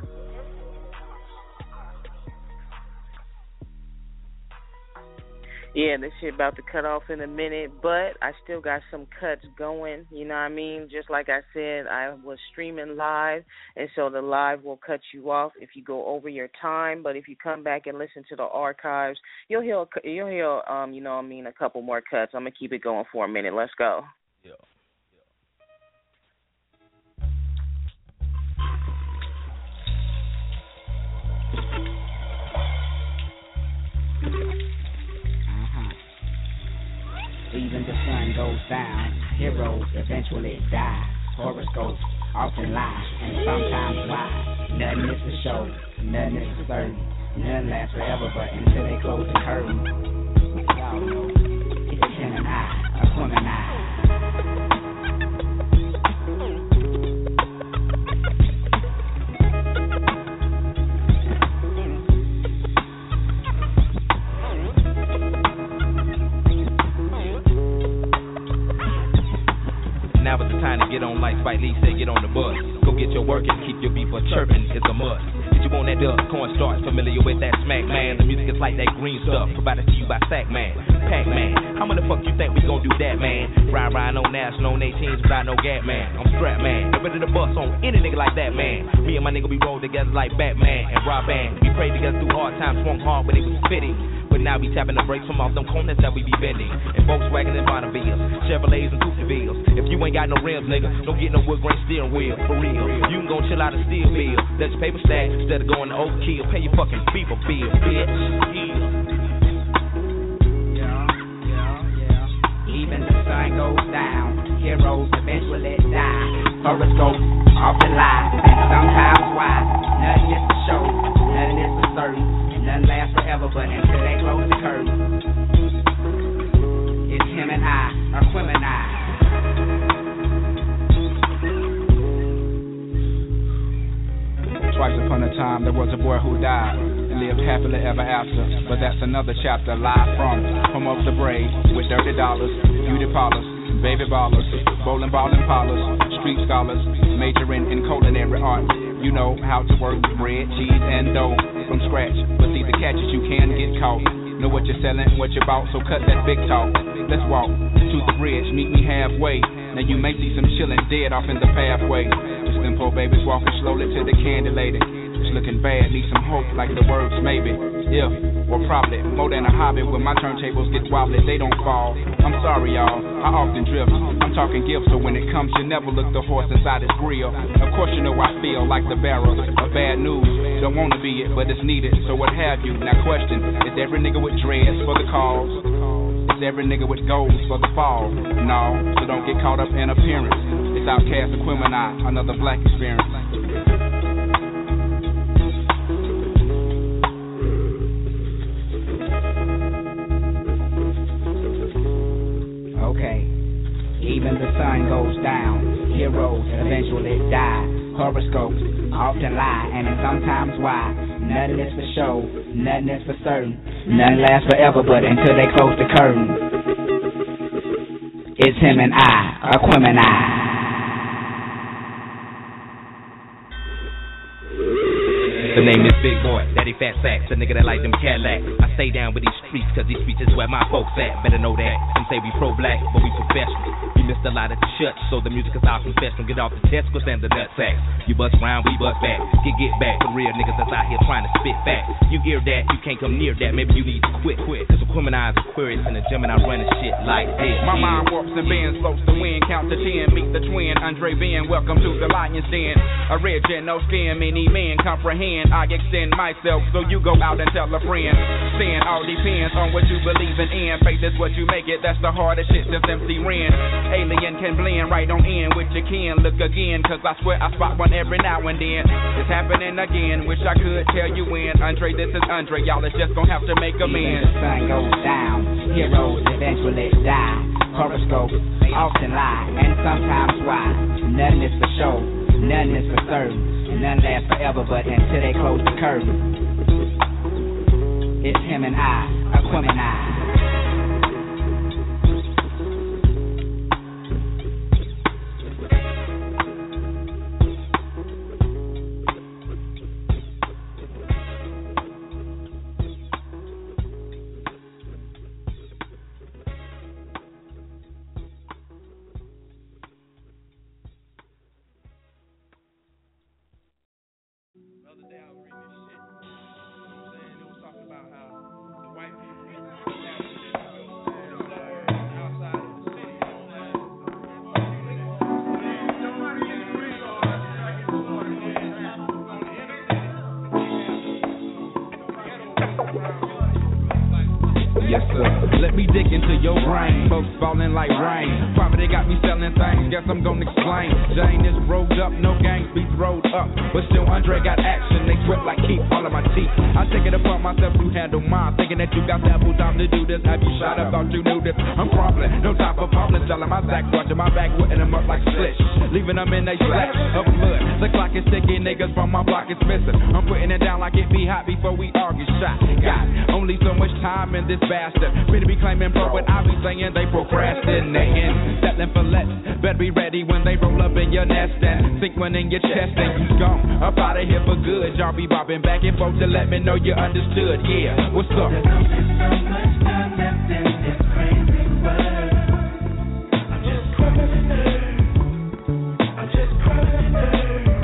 Yeah, this shit about to cut off in a minute, but I still got some cuts going, you know what I mean? Just like I said, I was streaming live, and so the live will cut you off if you go over your time, but if you come back and listen to the archives, you'll hear, you'll hear um, you know what I mean, a couple more cuts. I'm going to keep it going for a minute. Let's go. Yeah. Even the sun goes down, heroes eventually die. Horoscopes often lie, and sometimes lie. Nothing is for show, nothing is for certain. None lasts forever, but until they close the curtain. Y'all know, it's him and I, a woman I. Now is the time to get on like Spike Lee said, get on the bus. Go get your work and keep your beeper chirping, it's a must. Did you want that dust, cornstarch, familiar with that smack, man? The music is like that green stuff, provided to you by Sack Man, Pac Man. How many fuck you think we gon' do that, man? Ride, ride, no national, on eighteens without no gap, man. I'm strapped, man. I'm ready to bust on any nigga like that, man. Me and my nigga, we roll together like Batman and Rob Band. We prayed together through hard times, swung hard when it was fitting. But now we tapping the brakes from off them corners that we be bending. And Volkswagen and Bonnevilles, Chevrolets and Coupevilles. If you ain't got no rims, nigga, don't get no wood grain steering wheel, for real. You can go chill out a steel bill. That's your paper stack instead of going to overkill. Pay your fucking beeper bill, bitch. Yeah, yeah, yeah. Even the sun goes down, heroes eventually die. Horoscopes often lie, and sometimes why. Nothing is for show, nothing is for certain. Nothing lasts forever, but until they close the curtain. It's him and I, or women I. Twice upon a time, there was a boy who died and lived happily ever after. But that's another chapter, live from home of the brave, with dirty dollars, beauty parlors, baby ballers, bowling ball and parlors, street scholars, majoring in culinary arts. You know how to work bread, cheese, and dough from scratch. But these are catches you can get caught. Know what you're selling, what you bought, so cut that big talk. Let's walk to the bridge, meet me halfway. Now you may see some chillin' dead off in the pathway. Just them poor babies walking slowly to the candy lady. It's looking bad, need some hope like the words maybe, if, or probably more than a hobby. When my turntables get wobbly, they don't fall. I'm sorry, y'all, I often drift. I'm talking gifts, so when it comes, you never look the horse inside his grill. Of course, you know I feel like the bearer of bad news. Don't wanna be it, but it's needed, so what have you? Now question, is every nigga with dreads for the cause? Is every nigga with goals for the fall? No, so don't get caught up in appearance. It's Outkast Aquemini, another black experience. Okay, even the sun goes down, heroes eventually die, horoscopes often lie, and it's sometimes why. Nothing is for show, nothing is for certain, nothing lasts forever but until they close the curtain. It's him and I, Aquemini. The name is Big Boy, Daddy Fat Sacks, a nigga that like them Cadillacs. I stay down with these streets, cause these streets is where my folks at. Better know that. Some say we pro-black, but we professional. We missed a lot at the church, so the music is our confession. Get off the testicles and the nut sacks. You bust round, we bust back. Get get back, the real niggas that's out here trying to spit back. You hear that, you can't come near that, maybe you need to quit. Quit, cause Aquemini is Aquarius in the gym and I run this shit like this. My mind warps and bends, slopes the wind, count to ten, meet the twin, Andre Ben, welcome to the lion's den. A red jet, no skin, many men comprehend. I extend myself, so you go out and tell a friend. Sin all depends on what you believe in. Faith is what you make it, that's the hardest shit since M C Ren. Alien can blend right on in with your kin. Look again, cause I swear I spot one every now and then. It's happening again, wish I could tell you when. Andre, this is Andre, y'all is just gonna have to make amends. Even the sun goes down, heroes eventually die, horoscopes often lie, and sometimes why. Nothing is for show, nothing is for certain. None lasts forever, but until they close the curtain. It's him and I, Aquemini. Yes, sir. Let me dig into your brain. Folks falling like rain. Poverty got me selling things. Guess I'm gonna explain. Jane is rolled up, no gangs beats rolled up. But still, Andre got action. They sweat like keep all of my teeth. I take it upon myself to handle mine. Thinking that you got ample time to do this. Have you shot up? Thought you knew this. I'm crumbling. No time for problems. Selling my sack, watching my back, whipping them up like slits. Leaving them in they slacks of blood. The clock is ticking. Niggas from my block is missing. I'm putting it down like it be hot before we all get shot. Got only so much time in this bastard. Finna be claiming pro, but I be saying they procrastinating. Settling for less. Better be ready when they roll up in your nest and sink one in your chest and you gone. Up out of here for good. Y'all be bobbing back and forth to let me know you understood. Yeah, what's up? There's only so much time left in this crazy world. I'm just crumbling her. I'm just crumbling her.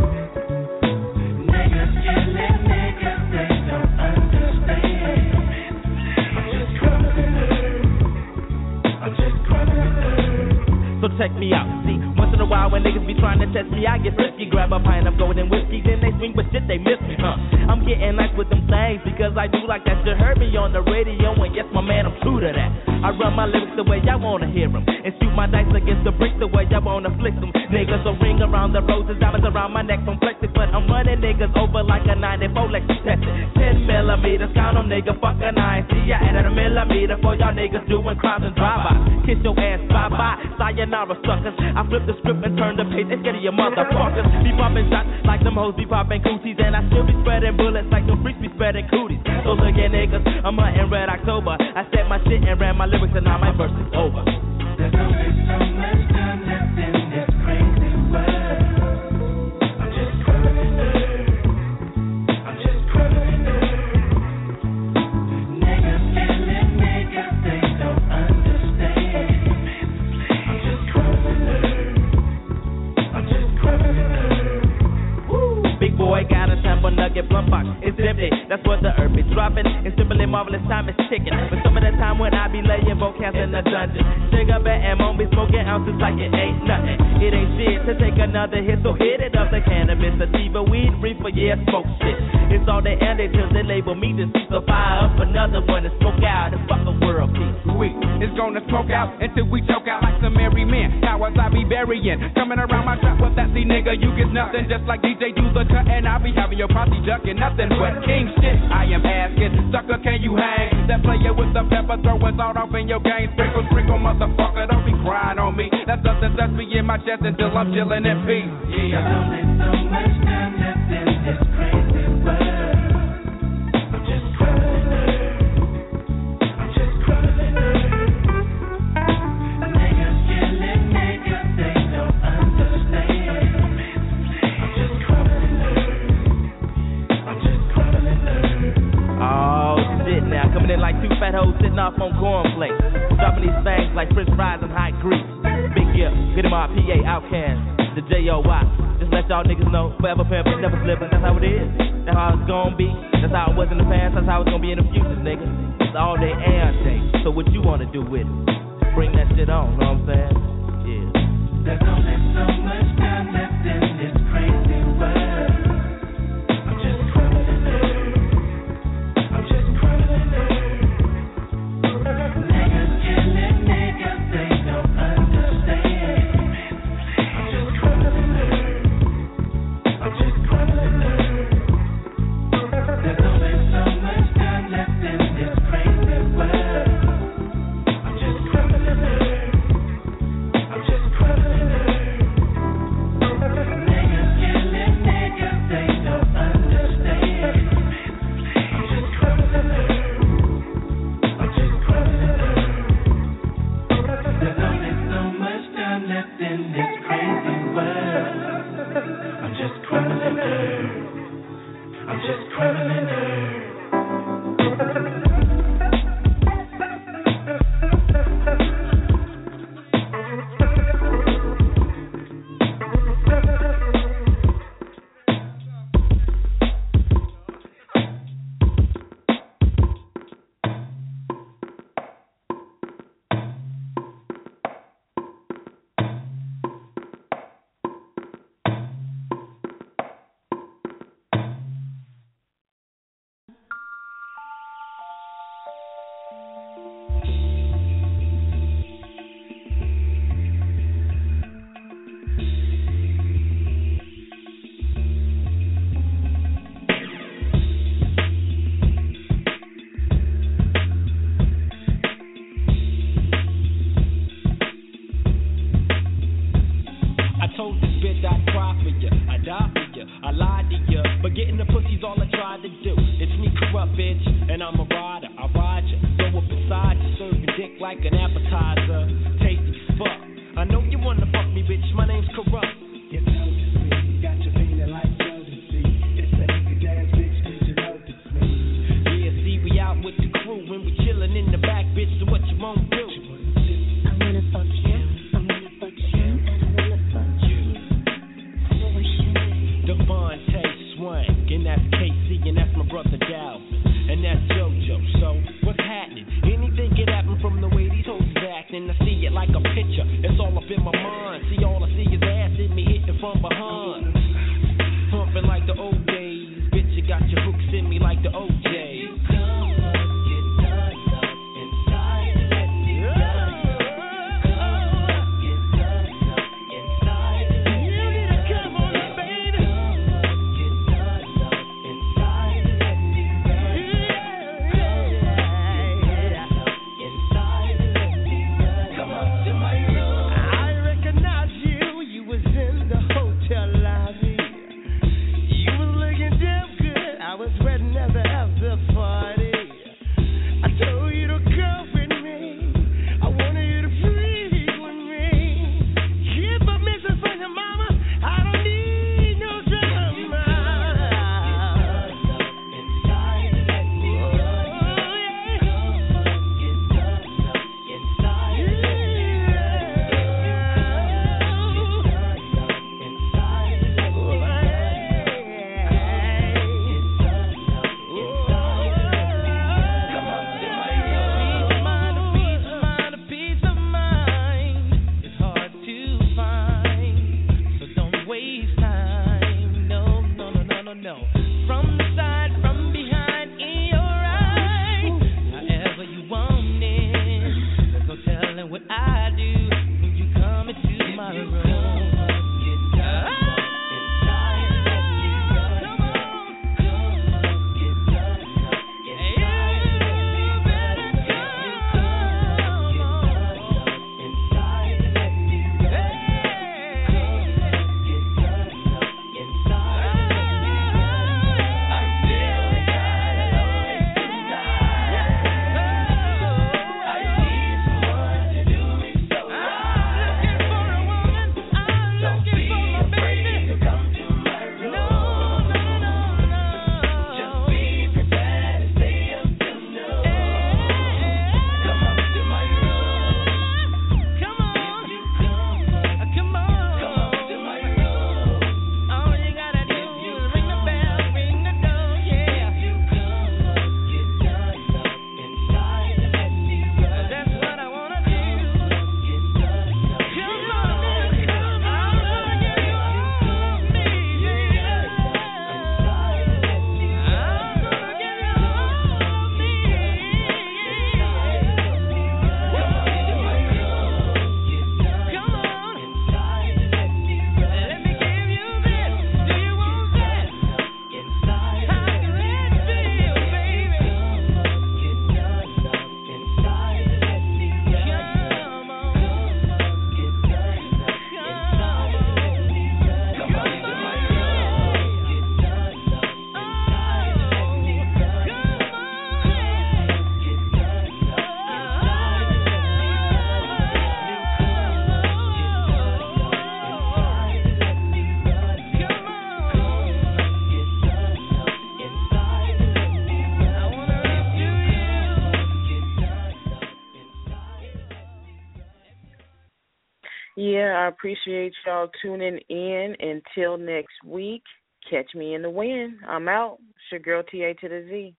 Niggas killing niggas, they don't understand. I'm just crumbling her. I'm just crumbling her. So check me out. See, once in a while when niggas be trying to test me, I get frisky. Grab a pint of golden whiskey, then they swing, but shit, they miss me, huh? I'm getting nice with them things because I do like that. You heard me on the radio, and yes, my man, I'm true to that. I run my lyrics the way I wanna hear them, and shoot my dice against the bricks the way I wanna flick them. Niggas will ring around the roses, diamonds around my neck from flexing, but I'm running niggas over like a ninety-four Lexus tested. ten millimeters, count on nigga, fuck a nine. See, I added a millimeter for y'all niggas doing crimes and drive-by. Kiss your ass, bye-bye, sayonara suckers. I flip the script and turn the page, they scared of your motherfuckers. Be popping shots like them hoes be popping cooties, and I still be spreading bullets like them freaks be spreading cooties. So look at niggas, I'm hunting Red October. I said my shit and ran my lyrics, and now my verse is over. There's only so much time left in this crazy world. I'm just crumbling her. I'm just crumbling her. Niggas killing niggas, they don't understand. I'm just crumbling her. I'm just crumbling her. Big boy got a sample nugget. dropping, and simply marvelous time is ticking. But some of the time when I be laying vocals in the dungeon, cigarette and won't be smoking ounces like it ain't nothing. It ain't shit to take another hit, so hit it up. The cannabis, sativa, weed, reefer, yeah, smoke shit. It's all they add it till they label me to so fire up another one to smoke out and fuck the world peace. We is gonna smoke out until we choke out like some merry men. Cowards I be burying, coming around my trap with that see nigga. You get nothing, just like D J do the cut, and I be having your posse ducking nothing but king shit. I am asking, sucker, can you hang? That player with the pepper throwing salt off in your game. Sprinkle, sprinkle, motherfucker, don't be crying on me. That's something that's me in my chest until I'm chilling in peace. Yeah. There's only so much time left in this crazy world. I'm just crawling earth. I'm just crawling earth. Niggas killing niggas, they don't understand. I'm just crawling earth. I'm just crawling earth. Oh shit now, coming in like two fat hoes sitting off on cornflakes. Dropping these things like french fries and hot grease. Big Gip, get him our P A Outcast, the J O Y. Just let y'all niggas know, forever pimpin', never slippin'. That's how it is. That's how it's gonna be. That's how it was in the past. That's how it's gonna be in the future, nigga. It's all day and day. So what you wanna do with it? Bring that shit on, know what I'm saying? Yeah. There's only so much time left in this crazy world. I'm just crawling earth. I'm just crawling earth. Niggas killing niggas, they don't understand. I'm just crawling earth. I'm just crawling earth. There's only so much time left in this crazy world. I'm just crawling earth. I'm just crawling earth. Niggas killing niggas, they don't understand. I'm just crawling earth. I'm just crawling earth. There's only so much time left in this crazy world. I'm just crawling earth. I'm just crawling earth. Come on to my room. Yeah, I appreciate y'all tuning in. Until next week, catch me in the wind. I'm out. It's your girl T A to the Z.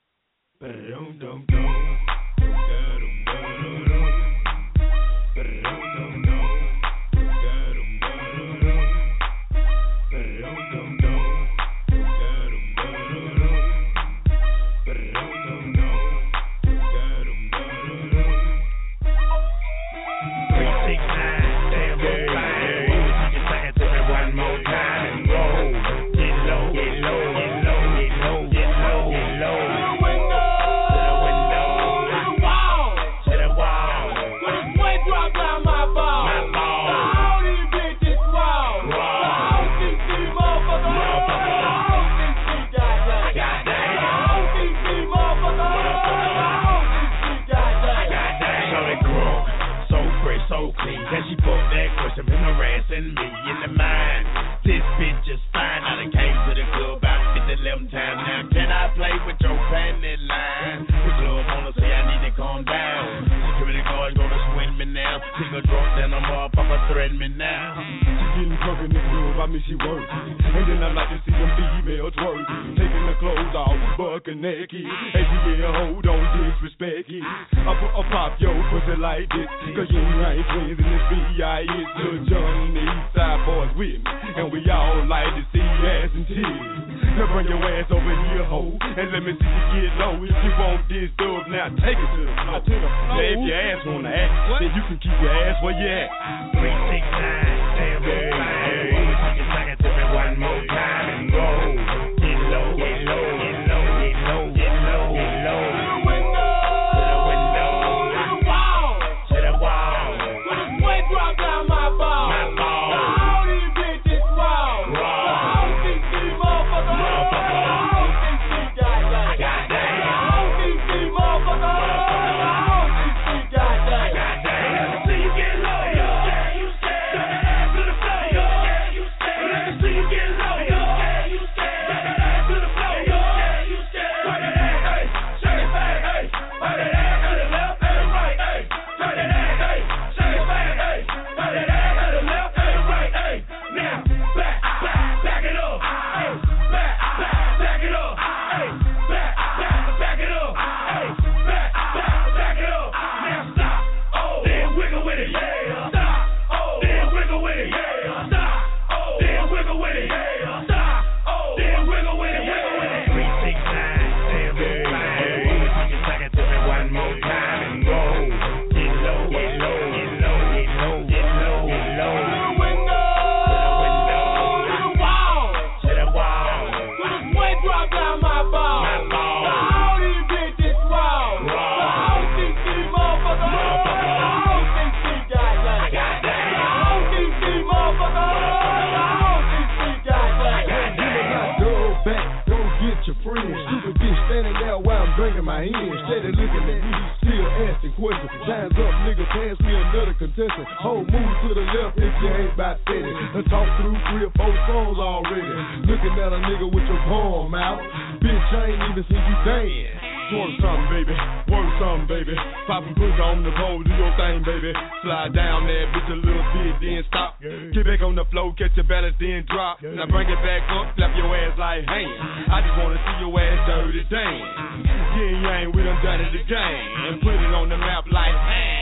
Can she put that question been harassing me in the mind? This bitch is fine. I done came to the club about fifty eleven times now. Can I play with your panty line? The club wanna say I need to calm down. Security guard gonna swing me now. Take a drunk, then I'm up, Papa threaten me now. She getting drunk in the club, I mean she work. And then I like to see them females twerk. Taking the clothes off, bucking naked. And she get a hold on disrespect it. I put a pop yo pussy like this. Cause you ain't twins in this B I S. Lil John and the East Side boys with me. And we all like to see ass and tears. Now bring your ass over here, ho. And let me see you get low. If you want this dub, now take it to the floor. To the floor. Now if your ass wanna act, what? Then you can keep your ass where you at. Three, six, nine, damn, hey, hey. You can take it to me one more time and go. Get low, get low, get low, get low, get low, get low. To the window, to the window, to the wall, to the wall. When the sweat drop down my ball, my ball. All these bitches raw, raw. All these these motherfuckers, motherfuckers. All these these goddamn, goddamn. All these these motherfuckers, all these these goddamn, goddamn. Let me see you get low, yo. Yeah, you scared. Turn that ass to the floor, yo. Yeah, you scared. Let me see you get low, yo. Yeah, you scared. Turn that ass to the floor, yo. Yeah, you scared. Turn that ass, hey, shake it fast, hey. Turn that ass to the left and the right, hey. Turn that ass, hey, shake it fast, hey. Turn that ass to the left and the right, hey. Now back, back, back it up, hey. Back, back, back it up, hey. Back, back, back it up, hey. Back, back, back it up. Now stop, oh, then wiggle with it, yeah. Stop, oh, then wiggle with it, yeah. Stop, oh, then wiggle with it, yeah. Stop, oh, then wiggle with it, wiggle with it. Three, six, nine, damn, hey, hey. You can take it to me one more time and go. Get low, get low, get low, get low, get low, get low. To the window, to the window, to the wall, to the wall. When the sweat drop down my ball, my ball. All these bitches raw, raw. All these these motherfuckers, motherfuckers. All these these goddamn, goddamn. All these these motherfuckers, all these these goddamn, goddamn. Go back, go get your friends. Stupid bitch standing there while I'm drinking my hand. Steady looking at me, still asking questions. Time's up, nigga, pass me another contestant. Whole move to the left if you ain't about steady. Done talk through three or four songs already. Looking at a nigga with your palm out. Bitch, I ain't even seen you dance. Work something, baby. Work something, baby. Poppin' pussy on the pole, do your thing, baby. Slide down there, bitch, a little bit, then stop. Get back on the floor, catch your balance, then drop. Now bring it back up, slap your ass like hand. I just wanna see your ass dirty dance. Yeah, yang, we done done it again. And put it on the map like,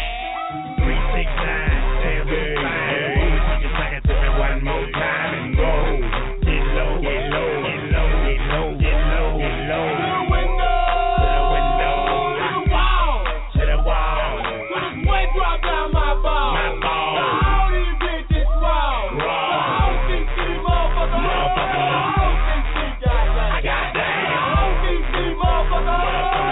man. Three, six, nine, damn, hey, hey. You can take it to me one more time and go. Get low, get low, get low, get low, get low, get low. To the window, to the window, to the wall, to the wall. When the sweat drop down my ball, my ball. All these bitches raw, raw. All these these motherfuckers, motherfuckers. All these these goddamn, goddamn. All these these motherfuckers,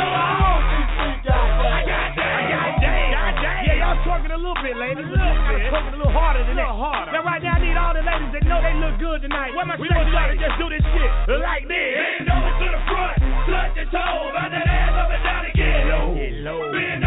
all these these goddamn, goddamn, goddamn. Yeah, y'all twerking a little bit, ladies. A little bit. Twerking a little harder than that. Harder. Now right now I need all the ladies that know they look good tonight. Where my we want y'all to just do this shit like this. Bend over to the front, touch your toes, run that ass up and down again. Low, low. Bend